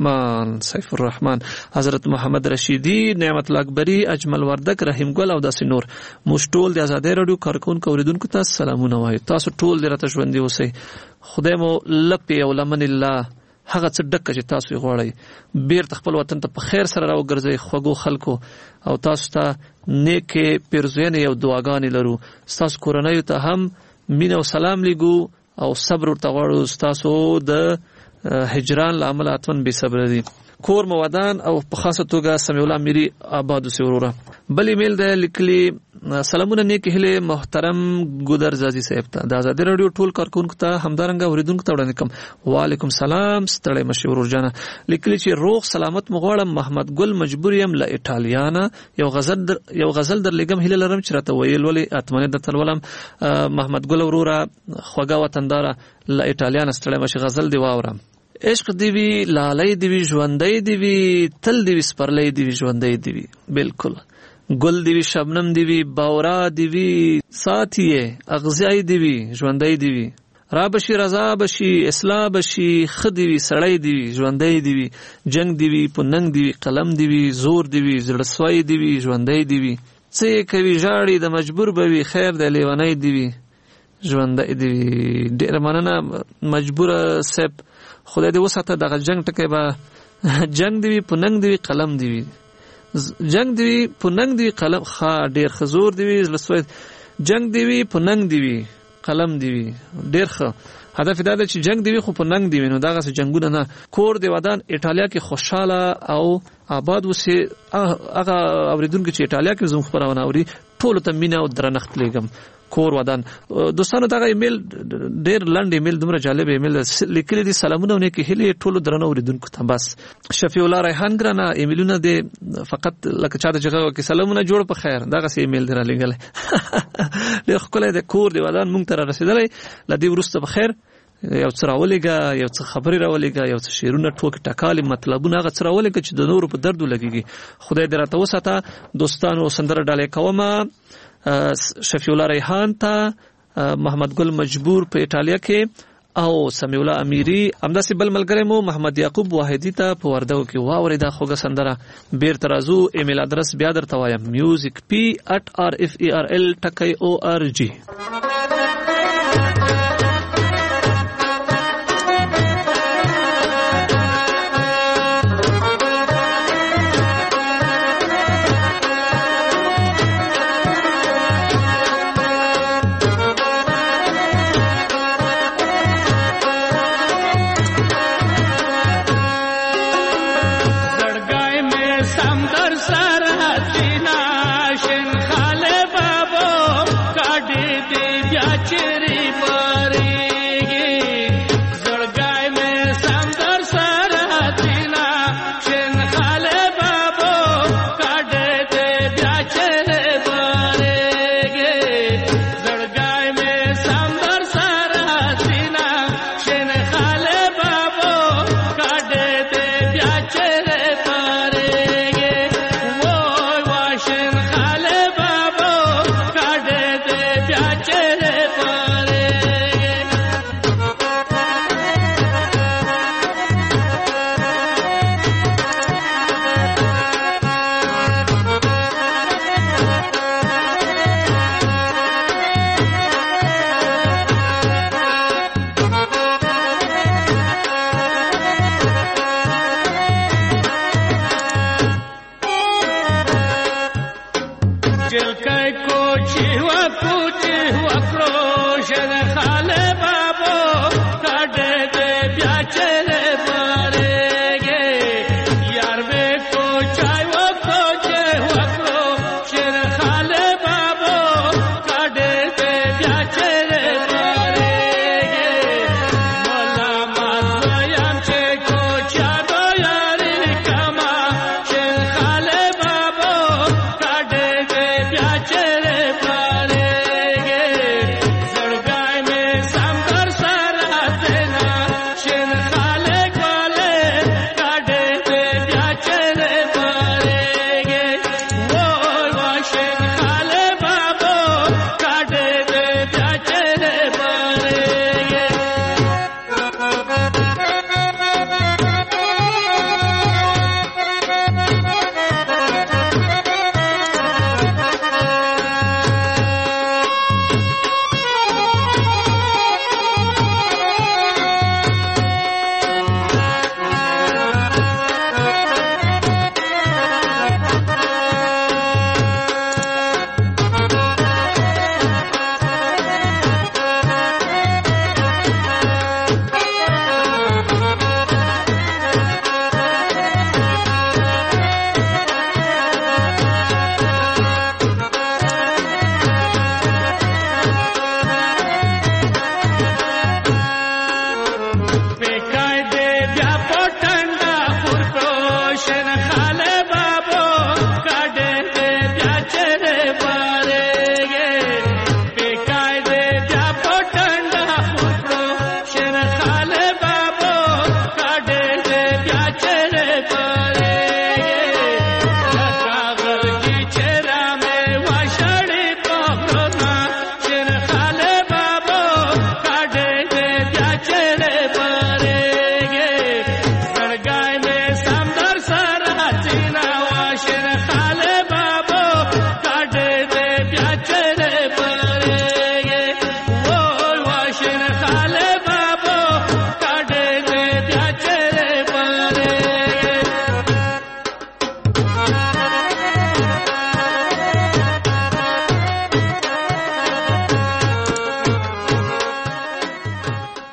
الرحمن حضرت محمد رشیدی نعمت الله اکبری اجمل وردک رحیم ګل او داسې نور موږ ټول د آزادۍ رادیو کارکونکو اوریدونکو ته سلامونه وایو تاسو ټول دې راته ژوندي اوسئ خدای مو لپې او لمن الله هغه څه ډکه چې تاسو یې غواړئ بیرته خپل وطن ته په خیر سره راوګرځئ خوږو خلکو او تاسو ته نیکې پیرزوینې او دعاګانې لرو ستاسو کورنیو ته هم مینه او سلام لګو او صبر ورته غواړو ستاسو د هجران له امله اتمن بې صبره دي کور مودان او په خاصه توګه سمیع الله میری آباد وسوروره. بل ایمیل ده لیکلي سلامونه نیک هله محترم ګودر زازي صاحب ته د آزادۍ رادیو ټول کارکونکو ته همدارنګه اوریدونکو ته وړاندې کوم وعلیکم سلام ستړی مشور ورجانه لیکلي چې روغ سلامت مغواړم محمد ګل مجبور یم له ایټالیا یو غزل در لګم هله لرم چې راته ویل ولې اتمنه د تلولم محمد ګل وروره خوګه وطندار له ایټالیا ستړی مشي غزل دی واورم عشق دی وی لالای دی وی ژوندۍ دی وی تل دی وی سپرلۍ دی وی ژوندۍ دی وی بالکل ګل دی وي، شبنم دی وي، باورا دی وي، ساتي اغزی دی وي، ژوندۍ دی وي، را بشي رضا بشي، اصلاح بشي، خدي وي، سړی دی وي، ژوندۍ دی وي، جنگ دی وي، پننګ دی وي، قلم دی وي، زور دی وي، زړسوی دی وي، ژوندۍ دی وي، څه کوي ژاړي د مجبور به وي، خیر د لیونی دی وي، ژوندۍ دی وي. ډېره مننه مجبور صاحب، خدای دې وساته دغه جنگ ټکی به جنگ دی وي، پننګ دی وي، قلم دی وي، جنگ دی وي، پننګ دی وي، قلم ډېر ښه، زور دی وي، زړسوی، جنگ دی وي، پننګ دی وي، قلم دی وي، ډېر ښه. هدف دا ده چې جنگ دی وي خو په ننګ دی وي، نو دغسې جنګونه نه. کور د ودان ایټالیا کې خوشحاله او آباد اوسې. هغه اورېدونکي چې ایټالیا کې زموږ خپرونه اوري ټولو ته مینه او درنښت لیږم. کور ودان دوستانو، دغه ایمیل ډېر لنډ ایمیل، دومره جالب ایمیل لیکلی دي. سلامونه او نیکې هیلې ټولو درنو اورېدونکو ته. بس شفیع الله ریحان ګرانه ایمیلونه دې فقط لکه چا ته چې غږ وکړي سلامونه جوړ په خیر، دغسې ایمیل دې رالیږلی. ډېر ښکلی دی. کور د ودان موږ ته را رسېدلی. له دې وروسته په خیر یو څه راولېږه، یو څه خبرې راولېږه، یو څه شعرونه، ټوکې ټکالې، مطلبونه، هغه څه راولېږه چې د نورو په درد ولګېږي. خدای دې راته وساته. دوستانو سندره ډالۍ کومه شفیع الله ریحان ته، محمد ګل مجبور په ایټالیا کې او سمیع الله امیری. همداسې بل ملګری مو محمد یعقوب واحدی ته په وردګو کې واورئ دا خوږه سندره. بیرته راځو. ایمیل ادرس بیا درته وایم، musicp@rferl.org. चेरी बारी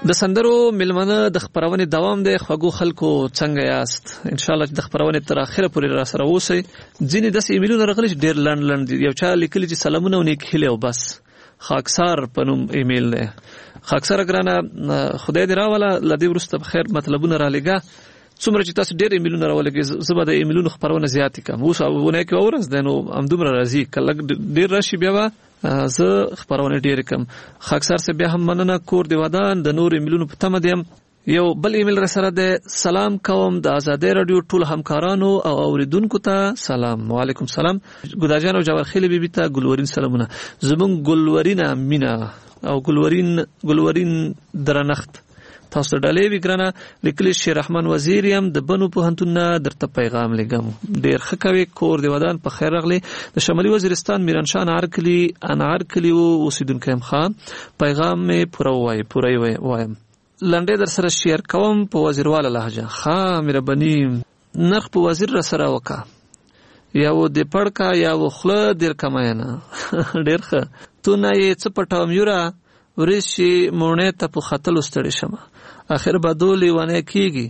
د سندرو ملمنه د خبرونه دوام د خوګو خلکو څنګه یاست ان شاء الله د خبرونه تر اخره پورې را سره اوسئ. ځینې د ایمیلونو راغلي ډیر لند یو چا لیکلی چې سلامونه او نیک هیله او بس خاکسار پنوم ایمیل دی. خاکسار ګرانه خدای دې راواله لدی ورسته بخیر مطلبونه را لګا څومره چې تاسو ډیر ایمیلونه راولګي زبر د ایمیلونو خبرونه زیات کم اوس ونه کې اورز دنو امدومره راځي کله ډیر راشي بیا زه خبرونه ډیر کم. خاکسار سے بیا هم مننه کور دی ودان د نور ایمیلونو په تمه دیم. یو بل ایمیل را سره د سلام کوم د آزادۍ رادیو ټول همکارانو او اوریدونکو ته سلام. وعلیکم سلام. ګداجان او جوارخیل بیبي ته ګلورین سلامونه. زمون ګلورینه مینا او ګلورین درنخت تاسو ډالې وګرانه لیکلی شیر رحمان وزیر يم د بنو په هنتونه درته پیغام لګم. ډیر خکوي کور دی ودان په خیر راغلی. د شمالي وزیرستان میرانشاه انارکلی اوسیدونکو خان پیغام می پوره وایم لنډه در سره شیر کوم په وزیرواله لهجه. ها مهرباني نرخ په وزیر را سره وکا یا و د پړکا یا و خله ډیر کماینه ډیر ښه تو نه یې څه پټاوم یورا ورشي مونږه ته په خطل ستړي شمه اخر بدولی ونه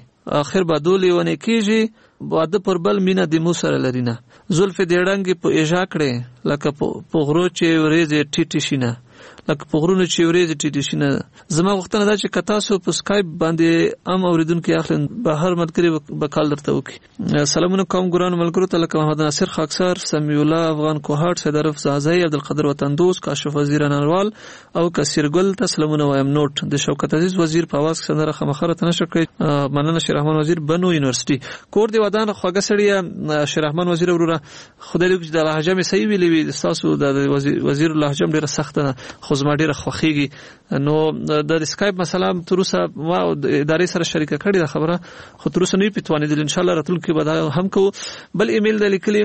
کیږي واده پر بل مینا د مو سره لرینه زلف دیړنګ په اجا کړي لکه په غرو چې ورېځ ټیټی شینه لکه په غرونو چې ورېځ ټیټی شینه. زما غوښتنه ده چې کتاسو په سکایپ باندې ام اوریدونکو اخلن بهر مدکري بکال درته وکي. سلامونه کوم ګران ملګرو ته لکه محمد ناصر خاکسار سمیع الله افغان کوهات صدرف زازی عبدالقادر وطندوس کاشف وزیر انوال او کثیرګل ته سلامونه وایم. نوٹ د شوکت عزیز وزیر په आवाज سندره خمخره تنشر کړی مننه شیر رحمان وزیر بنو یونیورسيټي کور دی ودان خوګه سړی شیر رحمان وزیر وروره خدای دې د لهجه می صحیح ویلې تاسو د وزیر لهجه ډیره سخت نه خو زما ډیره خوخیږي نو د سکایپ مثلا تروسه ما ادارې سره شریک کړی دا خبره خو تروسه نه پیتوانې د ان شاء الله راتلونکي به هم کو. بل ایمیل د لیکلی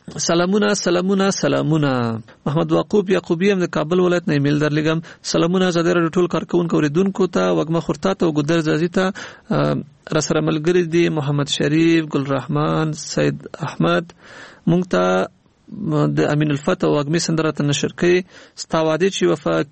سلامونه محمد یعقوبی هم د کابل ولایت نه ایمیل درلګم. سلامونه زاده ټول کارکونکو اوریدونکو ته وګمه خورتات او ګدر زازی ته را سره ملګری دي محمد شریف ګل رحمان سید احمد مونږ ته د امین الفتح او اګمی سندره ته نشر کړي. ستاوادي چې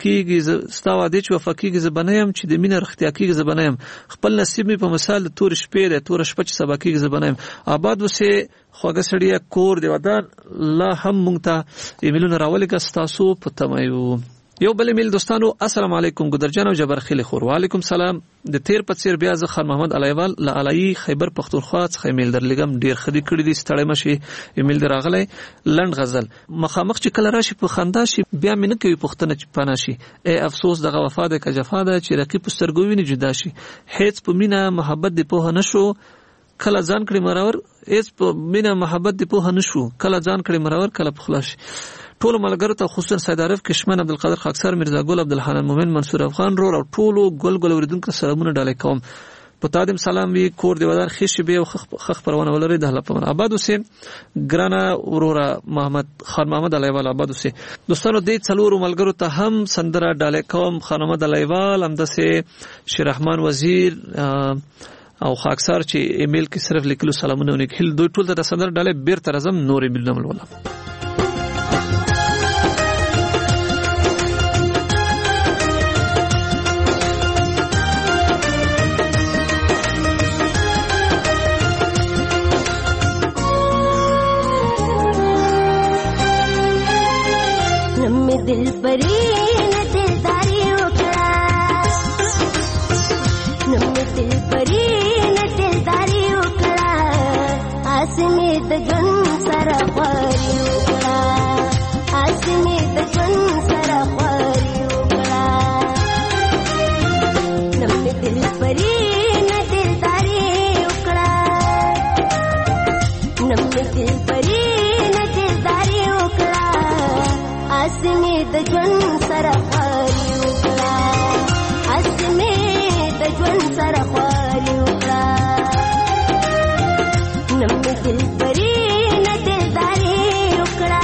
وفاقيږي زبنیم چې د مینه رختیا کیږي زبنیم خپل نصیب می په مثال د تور شپې د تور شپه چې سبا کیږي زبنیم آباد وسه خوګه سړی کور دی ودان لا هم مونږ ته ایمیلونه راولګه تاسو په تمایو. یو بل ایمیل دوستانو السلام علیکم ګدرجان او جبرخیل خور. وعلیکم سلام. د تیر پڅیر بیا ز خان محمد علیوال لعلی خیبر پختونخوا څخه ایمیل درلګم ډیر خدي کړی دي ستړی مشي ایمیل دراغلی لند غزل مخامخ چې کله راشي په خندا شي بیا مینه کوي پختنه چې پانا شي ای افسوس دغه وفا د کجفاده چې رقیب سترګوینه جدا شي هیڅ په مینا محبت دی په نشو کله ځان کړي مرور هیڅ په مینا محبت دی په نشو کله ځان کړي مرور کله پخلاش. ټول ملګرو ته خصوصا سید عارف کشمن عبدالقادر خاکسار مرزا ګل عبدالحنان مومن منصور افغان رور او ټول ګل اوریدونکو سلامونه ډالې کوم. په تادم سلام وی کور دی ودار خیش به او خخ پروانه ولري د هلپمن آباد وسه ګرانا اورورا خان محمد علیوال آباد وسه. دوستانو دې څلور ملګرو ته هم سندره ډالې کوم. خان محمد علیوال همدسه شیر رحمان وزیر او خاکسار چې ایمیل کې صرف لیکلو سلامونه ونکهل دوی ټول ته سندره ډالې بیر تر اعظم نور ایمیل نمل ولا. दिल परी न दिलदारी उकड़ा नम्मे दिल परी न दिलदारी उकड़ा आसने दजन सरा पारी उकड़ा आसने दजन सरा पारी उकड़ा नम्मे दिल परी न दिलदारी उकड़ा नम्मे दिल परी न दिलदारी उकड़ा आसने दजन सरा पारी उकड़ा आसने दजन सरा पारी उकड़ा नम्मे दिल परी न दिलदारी उकड़ा.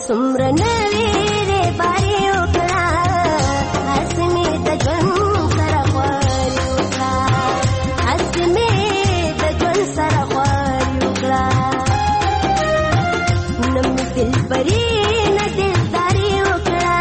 څومره نوې باري وکړه اسمې د ژوند سره خواري وکړه اسمې د ژوند سره خواري وکړه نه مې دلبري نه دلداري وکړه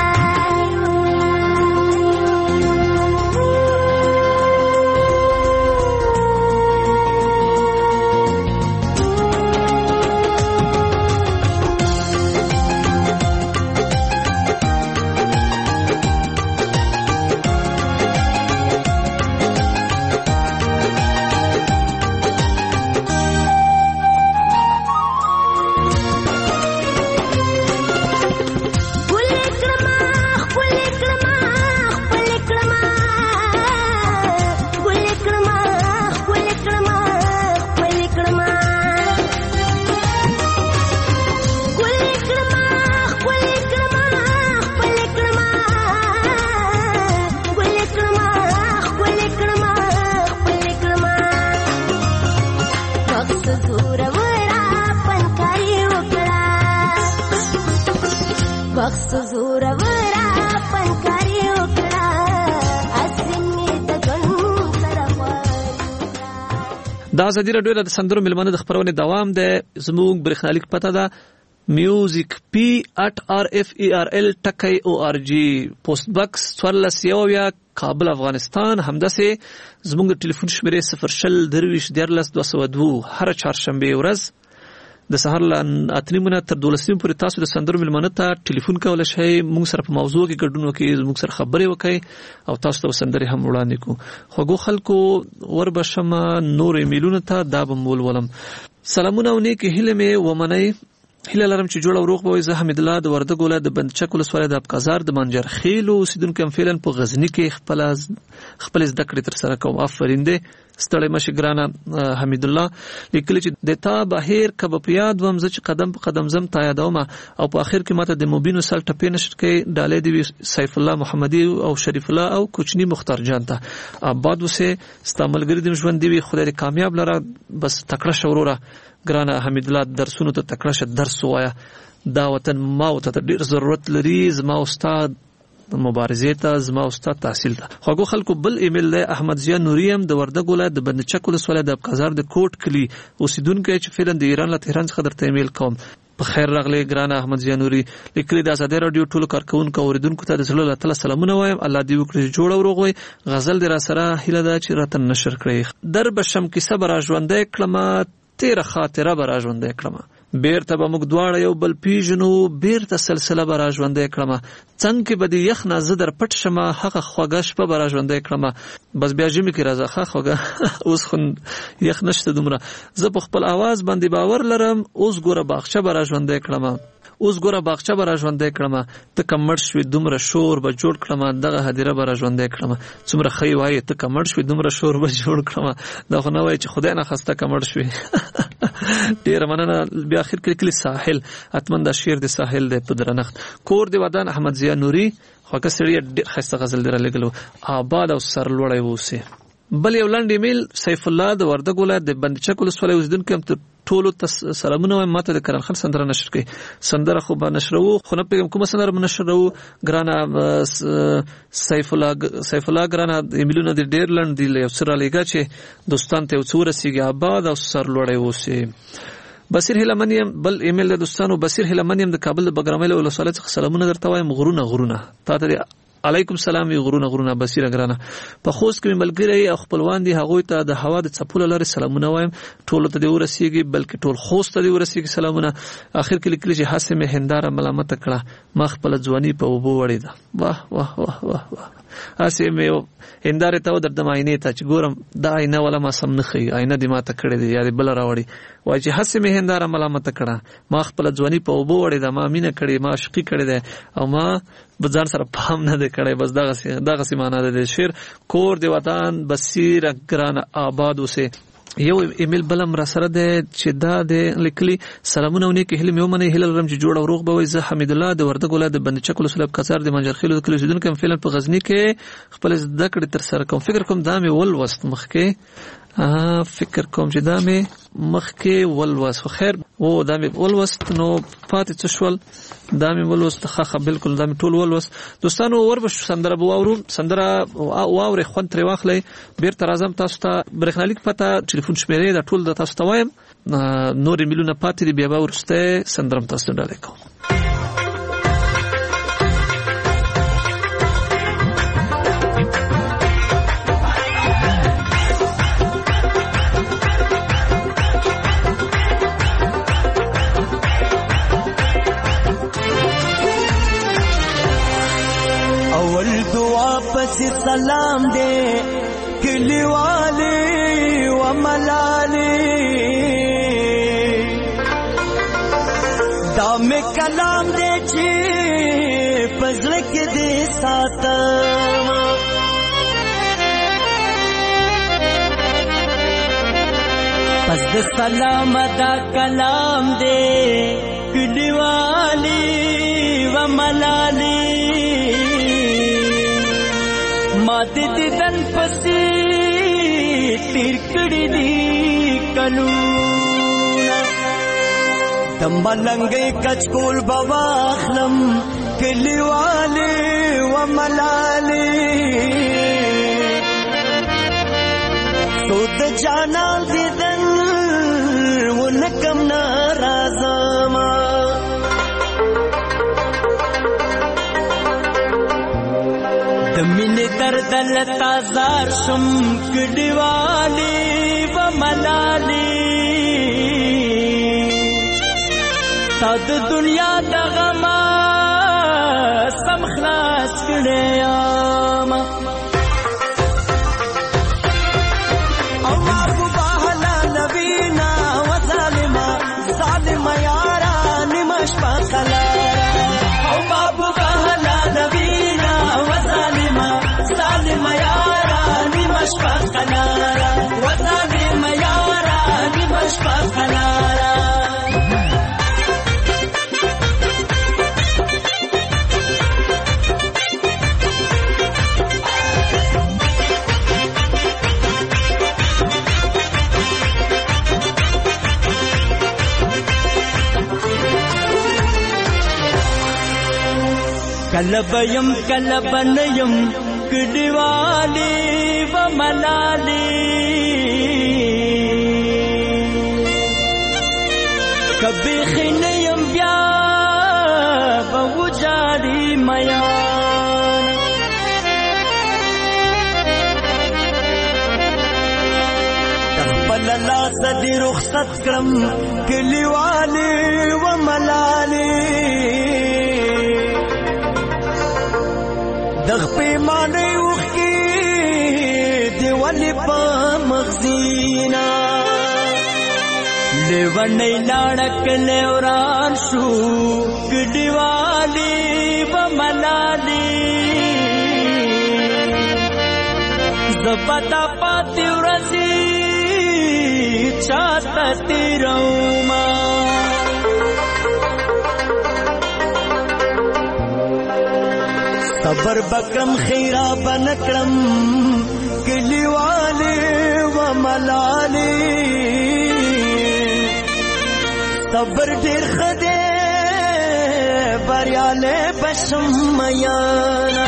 د ازادي راډیو د سندرو ملمنه د خبرونه دوام ده. زموږ برېښنالیک پته ده musicp@rferl.org پوسټ باکس 14 کابل افغانستان. همداسې زموږ د ټلیفون شمیرې 0 هر چهارشنبه ورځ د سهار له 8:30 تر 12:00 پورې تاسو د سندرو ملمنه ته ټلیفون کولای شئ. موږ سره په موضوع کې ګډون وکړئ، موږ سره خبرې وکړئ او تاسو ته سندرې هم وړاندې کوو. خوږو خلکو وربشم نور ایمیلونه ته دا به مولولم. سلامونه او نیک هیله مې ومنئ. هیله لرم چې جوړ او روغ به وي. زه حمید الله د وردګ ولایت د بندچک ولسوالۍ د ابقازار د منجر خیلو اوسیدونکی ام فعلا په غزنی کې خپل زده کړې تر سره کوم. آفرین دې ستړی مشه ګرانه حمید الله. لیکلی چې د تا بهیر کب په یاد وم زه چې قدم په قدم زم تا یادوم او په اخر کې ماته د موبینو سال ټپې نشر کې ډالې دی سیف الله محمدي او شریف الله او کوچنی مختار جان ته آباد وسه استعمالګری د ژوند دی خدای کامیاب لره. بس تکړه شوروره ګرانه حمید الله درسونو ته تکړه شه درس وایا. دا وطن ما ته ډیر ضرورت لري. زما استاد مبارزه ته زما استاد تحصیل ته. خوږو خلکو بل ایمیل له احمد ضیا نوریم د وردګ ولایت د بندچک ولسوالۍ د ابقازار د کوټ کلی اوسیدونکو چې فعلا د ایران له تهران څخه درته ایمیل کوم. په خیر راغلی ګرانه احمد ضیا نوري. لیکلي د ازادي رادیو ټولو کارکونکو اوریدونکو ته د زړه له تله سلامونه وایم. الله دې وکړي جوړ او روغ وي. غزل دې را سره هیله ده چې راته نشر کړئ. در بشم کیسه برا ژوندې کړم تیره خاطره برا ژوندې کړم. بیرته به موږ دواړه یو بل پیژنو بیرته سلسله به را ژوندې کړم. څنګه کې به د یخ نه زه در پټ شمه هغه خوږه شپه به را ژوندې کړم. بس بیا ژمي کې راځه خوږه اوس خو یخ نشته دومره. زه په خپل आवाज باندې باور لرم. اوس ګوره باغچه به را ژوندې کړم. اوس ګوره باغچه به را ژوندې کړم. ته کمړ شوې دومره شور به جوړ کړم. دغه هدیره به را ژوندې کړم. څومره ښه وایي ته کمړ شوې دومره شور به جوړ کړم. دا خو نه وایي چې خدای نه خواسته کمړ شوې. ډیره مننه. بیا اخر کې کلی ساحل اتمن دا شعر د ساحل د پدرنخت کور دی ودان احمد ضیا نوري. خوګه سړی ډیر خسته غزل در لګلو آباد او سرلوړی ووسه. بل یو لاندې ایمیل سیف الله د وردګ ولایت د بندچک ولسوالۍ اوسیدونکو هم ټولو ته سلامونه وایم. ماته د کرن خان سندره نشر کړي. سندره خو به نشرو خو نه پیغام کومه سندره نشرو ګرانه سیف الله ګرانه ایمیلونه د ډیرلند دی له سره لګا چې دوستان ته وڅوره سیګه آباد او سرلوړی ووسه. بصیر هلمنیم بل ایمیل د دوستانو بصیر هلمنیم د کابل د بګرامل ولسوالۍ څخه سلامونه درته وایم. غرونه تاسو علیکم سلام. غرونه بصیره ګرانه په خوست کې ملګری او خپلوان دي هغه ته د هوا د چپول لري سلامونه وایم. ټول ته دی ورسیږي بلکې ټول خوست ته دی ورسیږي سلامونه. اخر کې لیکلی چې حسه مه هنداره ملامت کړه ما خپل ځواني په وبو وړې ده. واه واه واه واه واه. اسې مې هنداره ته در د ماینه ته چې ګورم دا عینه ولا ما سم نه خي عینه دې ما ته کړې دي یا دې بل راوړي وای چې حسه مه هنداره ملامت کړه ما خپل ځواني په وبو وړې ده. ما مینه کړې ما عاشقي کړې ده او ما بځان سره پام نه ده کړې. بس دغه سیمانه ده شعر کور دی وطن بصیر ګران آباد وسه. یو ایمیل بلم را سره ده چې دا ده لیکلي سلامونه ونی کې هله میومنه هله لرم چې جوړ او روغ به وي. زه حمید الله د وردګ ولایت د بندچک ولسوالۍ کثار د منجر خیلو کلی اوسیدونکو فعلا په غزنی کې خپل زده کړې تر سره کوم. فکر کوم دا مې ول وست مخ کې فکر کوم چې دا مې مخکې ولوست خو خیر و دا مې ولوست نو پاتې څه شول دا مې ولوست ښه بالکل دا مې ټول ولوست دوستانو وربشو سندره به واورو سندره واورئ خوند ترې واخلئ بیرته راځم تاسو ته برېښنالیک پته ټلیفون شمېرې دا ټول د تاسو ته وایم نور ایمیلونه پاتې دي بیا به وروستی سندره هم تاسو ته ډالۍ کوم سلام دے کلی والی و ملالی دام کلام دے چی پزلک دے ساتا پس دے سلام دا کلام دے کلی والی و ملالی مات دیدن پسی تیر کڑی دی کلونا دم ملنگی کچکول بواخلم کلی والی و ملالی سود جانان دیدن و نکم نارازاما دمین درد لتازار شم کډیوالی و ملالی تا د دنیا د غما سم خلاص کړم الله سبحانه نبینا و ظالما ظالم یارا نمش پخلا او بابو بهلا نبینا و ظالم یارا نمش پخلا و ظالم یارا نمش پخلا کلبیم کلبنیم کډیوالی و ملالی کبی خینیم بیا بوجاری میان تخبل لاس دی رخصت کرم کلیوالی و ملالی دغ پیمانی وخی دیوالی پا مغزینا لیوانی لارک لیوران شو گدیوالی و ملالی زبتا پاتی ورزی چاہتا تیروما صبر بکم خیرا بنکرم کلیوالی و ملالی صبر دیر خدے بریالے بشم میانا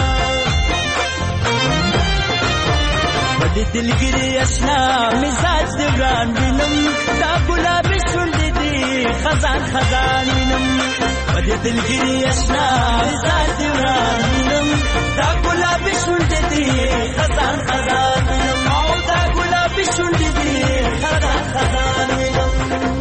بڑی دلگیری اشنا مزاج دیوران بینم دا گلابی شنڈی دی خزان خزان بینم بڑی دلگیری اشنا مزاج دیوران بینم دا گلابی شنڈی دی خزان خزان بینم او دا گلابی شنڈی دی خزان خزان بینم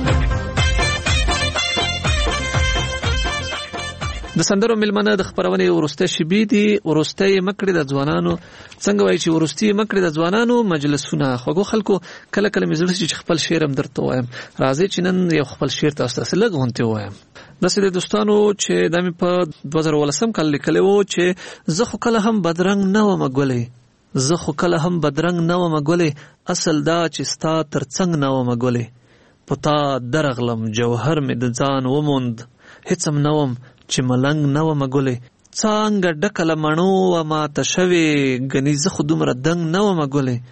د سندرو ملمنه د خبرونه ورسته شبي دي ورسته مکړه د ځوانانو څنګه وایي چې ورسته مکړه د ځوانانو مجلسونه خوګو خلکو کله کله مزل چې خپل شعر هم درته وایم راځي چې نن یو خپل شعر تاسو ته لګونته وایم د سید دوستانو چې د مې په 2018 کال لیکلو چې زه خو کله هم بدرنګ نه وم غولې زه خو کله هم بدرنګ نه وم غولې اصل دا چې ستا ترڅنګ نه وم غولې پتا درغلم جوهر مې د ځان وموند هیڅ هم نه وم چې ملنګ نه وم ګلې څنګه ډکله مڼو وما ته شوې ګنې زه خو دومره دنګ نه وم ګلې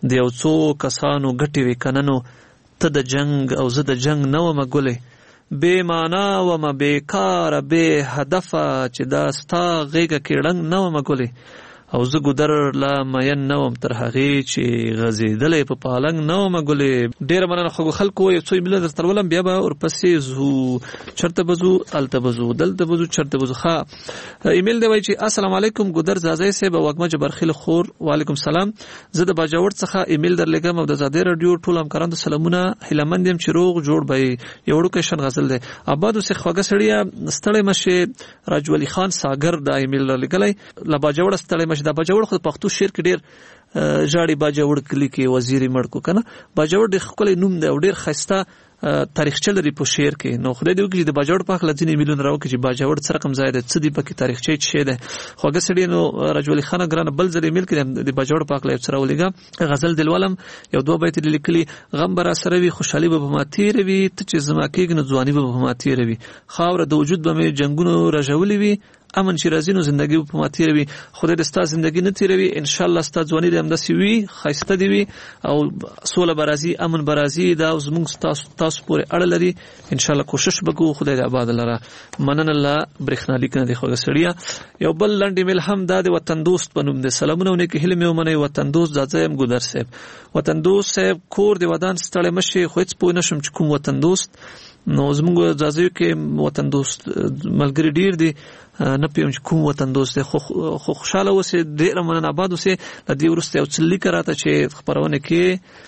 د یو څو کسانو ګټې وې که نه نو ته د جنگ او زه د جنگ نه ومه ګلې بې معنا ومه بېکاره بې هدفه چې دا ستا غېږه کې ړنګ نه ومه ګلې او زه ګودر لا مین نه وم تر هغې چې غځېدلی په پالنګ نه ومه ګلې. ډېره مننه خوږو خلکو. یو څو ایمیلونه درته لولم بیا به ورپسې ځو. چېرته به ځو؟ هلته به ځو، دلته به ځو، چېرته به ځو. ښه ایمیل دی وایي چې السلام علیکم ګودر زازی صاحب او وږمه جبرخیل خور. وعلیکم سلام. زه د باجوړ څخه ایمیل درلېږم او د ازادۍ راډیو ټول همکارانو ته سلامونه. هیله مند یم چې روغ جوړ به یې. یو وړوکی شن غزل دی. اباد اوسې خوږه سړیه ستړی مه شې. راجو علي خان ساګر دا ایمیل درلېږلی. له باجوړه ستړی مه شې. دا باجوړ خو د پښتو شعر کې ډېر ژاړي. باجوړ کلي کې وزیري مړ کو که نه. باجوړ ډېر ښکلی نوم دی او ډېر ښایسته تاریخچه لري په شعر کې. نو خدای دې وکړي چې د باجوړ په هکله ځینې ایمیلونه راوکړي چې باجوړ څه رقم ځای دی، څه دي پکې تاریخچه یې څه شی دی. خوږه سړي نو راجو علي خانه ګرانه بل ځل ایمیل کې د باجوړ په هکله یو څه راولېږه. غزل دې لولم. یو دوه بیت دې لیکلي: غم به راسره وي، خوشحالي به ما تېره وي، ته چې زما کېږي نو ځواني به ما تېره وي، خاوره د وجود به مې جنګونو رژولې وي، امن چې راځي نو زندګي به په ما تېروي. خدای دې ستا زندګي نه تېروي. انشاءالله ستا ځواني دې همداسې وي، ښایسته دې وي او سوله به راځي، امن به راځي. دا زموږ تاسو پورې اړه لري. انشاءالله کوشش به کوو. خدای دې آباد لره. مننه. له برېښنالیک نه دې خوږه سړیه. یو بل لنډ ایمیل هم دا د وطن دوست په نوم دی. سلامونه او نیکې هیلې مې ومنئ. وطن دوست زازی یم ګودر صاحب. وطن دوست صاحب کور دې ودان ستړی مه شې. خو هېڅ پوه نه شم چې کوم وطن دوست. نو زموږ زازیو کې وطن دوست ملګري ډېر دي، نه پوهیم چې کوم وطن دوست دی. خو خوشحاله اوسې، ډېره مننه، آباد اوسې. له دې وروسته یو څه لیکه راته چې خپرونه کې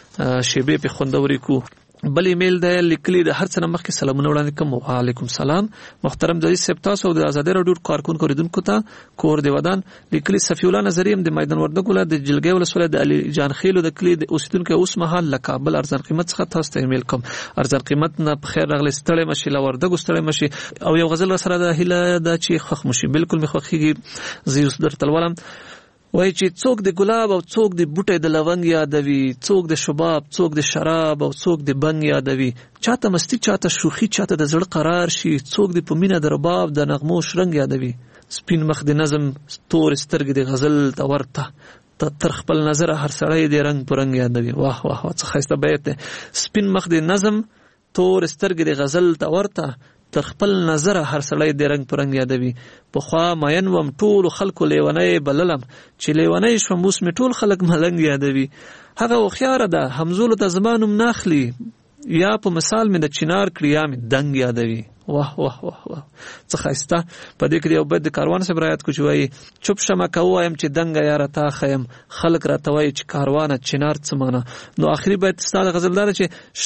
شیبې پې خوندورې کړو. بل ایمیل دی لیکلي د هر څه نه مخکې سلامونه وړاندې کوم. وعلیکم سلام محترم ځایي صاحب، تاسو او د ازادۍ راډیو کارکونکو اوریدونکو ته کور دې ودان. لیکلي صفي الله نظري یم د میدان وردګو ولایت د جلګۍ ولسوالۍ د علي جان خیلو د کلي د اوسیدونکو. اوس مهال له کابل ارزان قیمت څخه تاسو ته ایمیل کوم. ارزان قیمت نه په خیر راغلی. ستړی مه شې، له وردګو ستړی مه شې. او یو غزل را سره د هیله ده چې خوښ مو شي. بالکل مې خوښېږي. زه اوس درته لولم. وایي چې څوک د ګلاب او څوک د بوټی د لونګ یادوي، څوک د شباب، څوک د شراب او څوک د بنګ یادوي، چاته مستی، چاته شوخي، چاته د زړه قرار شي، څوک د په مینه د رباب د نغمو شرنګ یادوي، سپین مخ د نظم، تور سترګې د غزل ته ورته، تر خپل نظر هر سړی د رنګ په رنګ یادوي. واه واه واه څه ښایسته بیت دی. سپین مخ د نظم، تور سترګې د غزل ته ورته، تر خپل نظر هر سړی د رنګ په رنګ یادوي. پخوا مین وم ټولو خلکو لیونی بللم، چې لیونی شوم اوس مې ټول خلک ملنګ یادوي. هغه هوښیاره ده همزولو ته زما نوم نه اخلي، یا په مثال مې د چنار کړي یا مې دنګ یادوي. واه واه واه واه څه ښایسته. په دې کې یو بیت د کاروان صاحب رایت کو چې وایي: چوپ شمه که ووایم چې دنګه یاره تا ښیم، خلک راته وایي چې کاروانه چنار څه مانه. نو آخري بیت ستا د غزل دا ده چې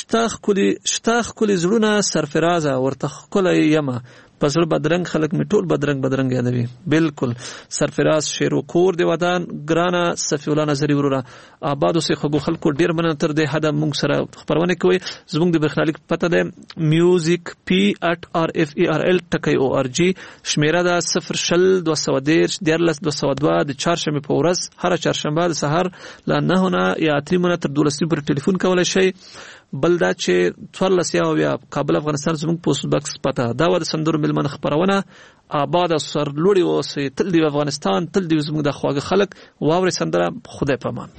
شته ښکلي زړونه سرفرازه، ورته ښکلی یمه، په زړه بدرنګ خلک مې ټول بدرنګ یادوي. بالکل سرفراز شعر و کور دی ودان. ګرانه صفي الله نظري وروره، آباد اوسې. خوږو خلکو ډېر مننه تر دې حده موږ سره خپرونه کوي. زموږ د برېښنالیک پته ده music@rferl.org. شمیره ده 020-213-14202. د چهارشنبې په ورځ هره چهارشنبه د سهار له 9 نه یا 3 نه تر 12 پورې ټلیفون کولی شئ. بل دا چې 14 کابل افغانستان زموږ پوسټ باکس پته. دا و د سندرو مېلمانه خپرونه. آباد او سرلوړي اوسئ. تل دې افغانستان، تل دې زموږ د خواږه خلک. واورئ سندره. خدای په امان.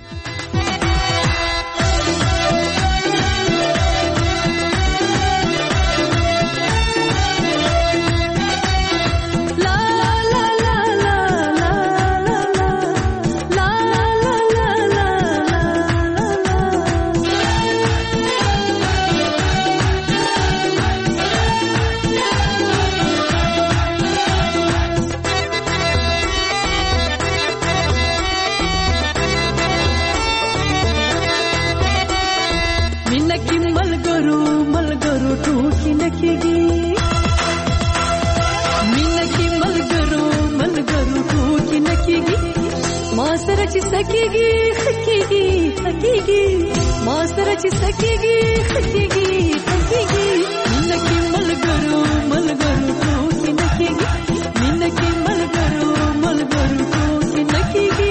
سکیږي خکیږي خکیږي ما سره چې سکیږي خکیږي خکیږي مینه کې ملګرو ټوکې نه کېږي مینه کې ملګرو ټوکې نه کېږي.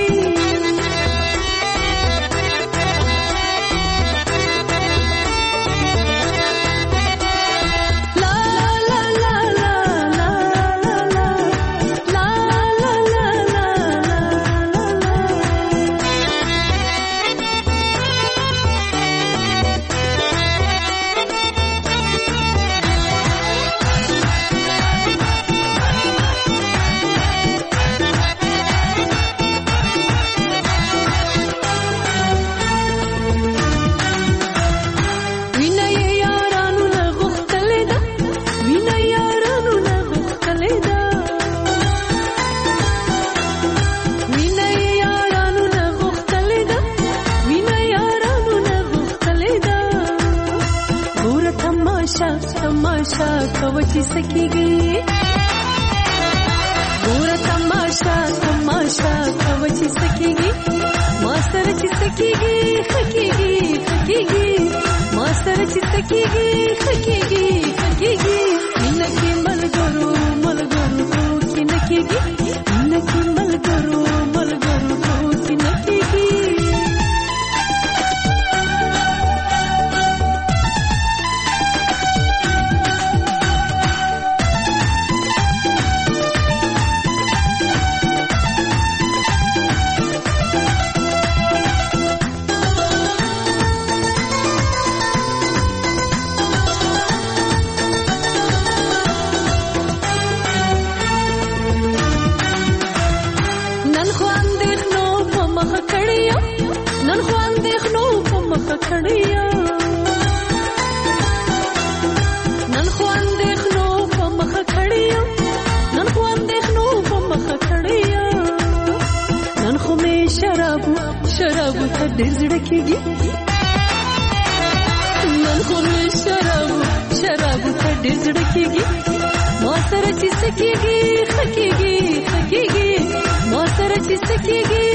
سکیږي ګوره تماشا تماشا کوه چې سکیږي ما سره چې سکیږي خکیږي خکیږي ما سره چې سکیږي خکیږي خکیږي نکي ملګرو ملګرو کې نکيږي نکي ملګرو ملګرو کې نکيږي شرابو ته ډېر زړه کېږي نن خو مې شرابو ته ډېر زړه کېږي ما سره چې څه کېږي ښه کېږي ښه کېږي ما سره چې څه کېږي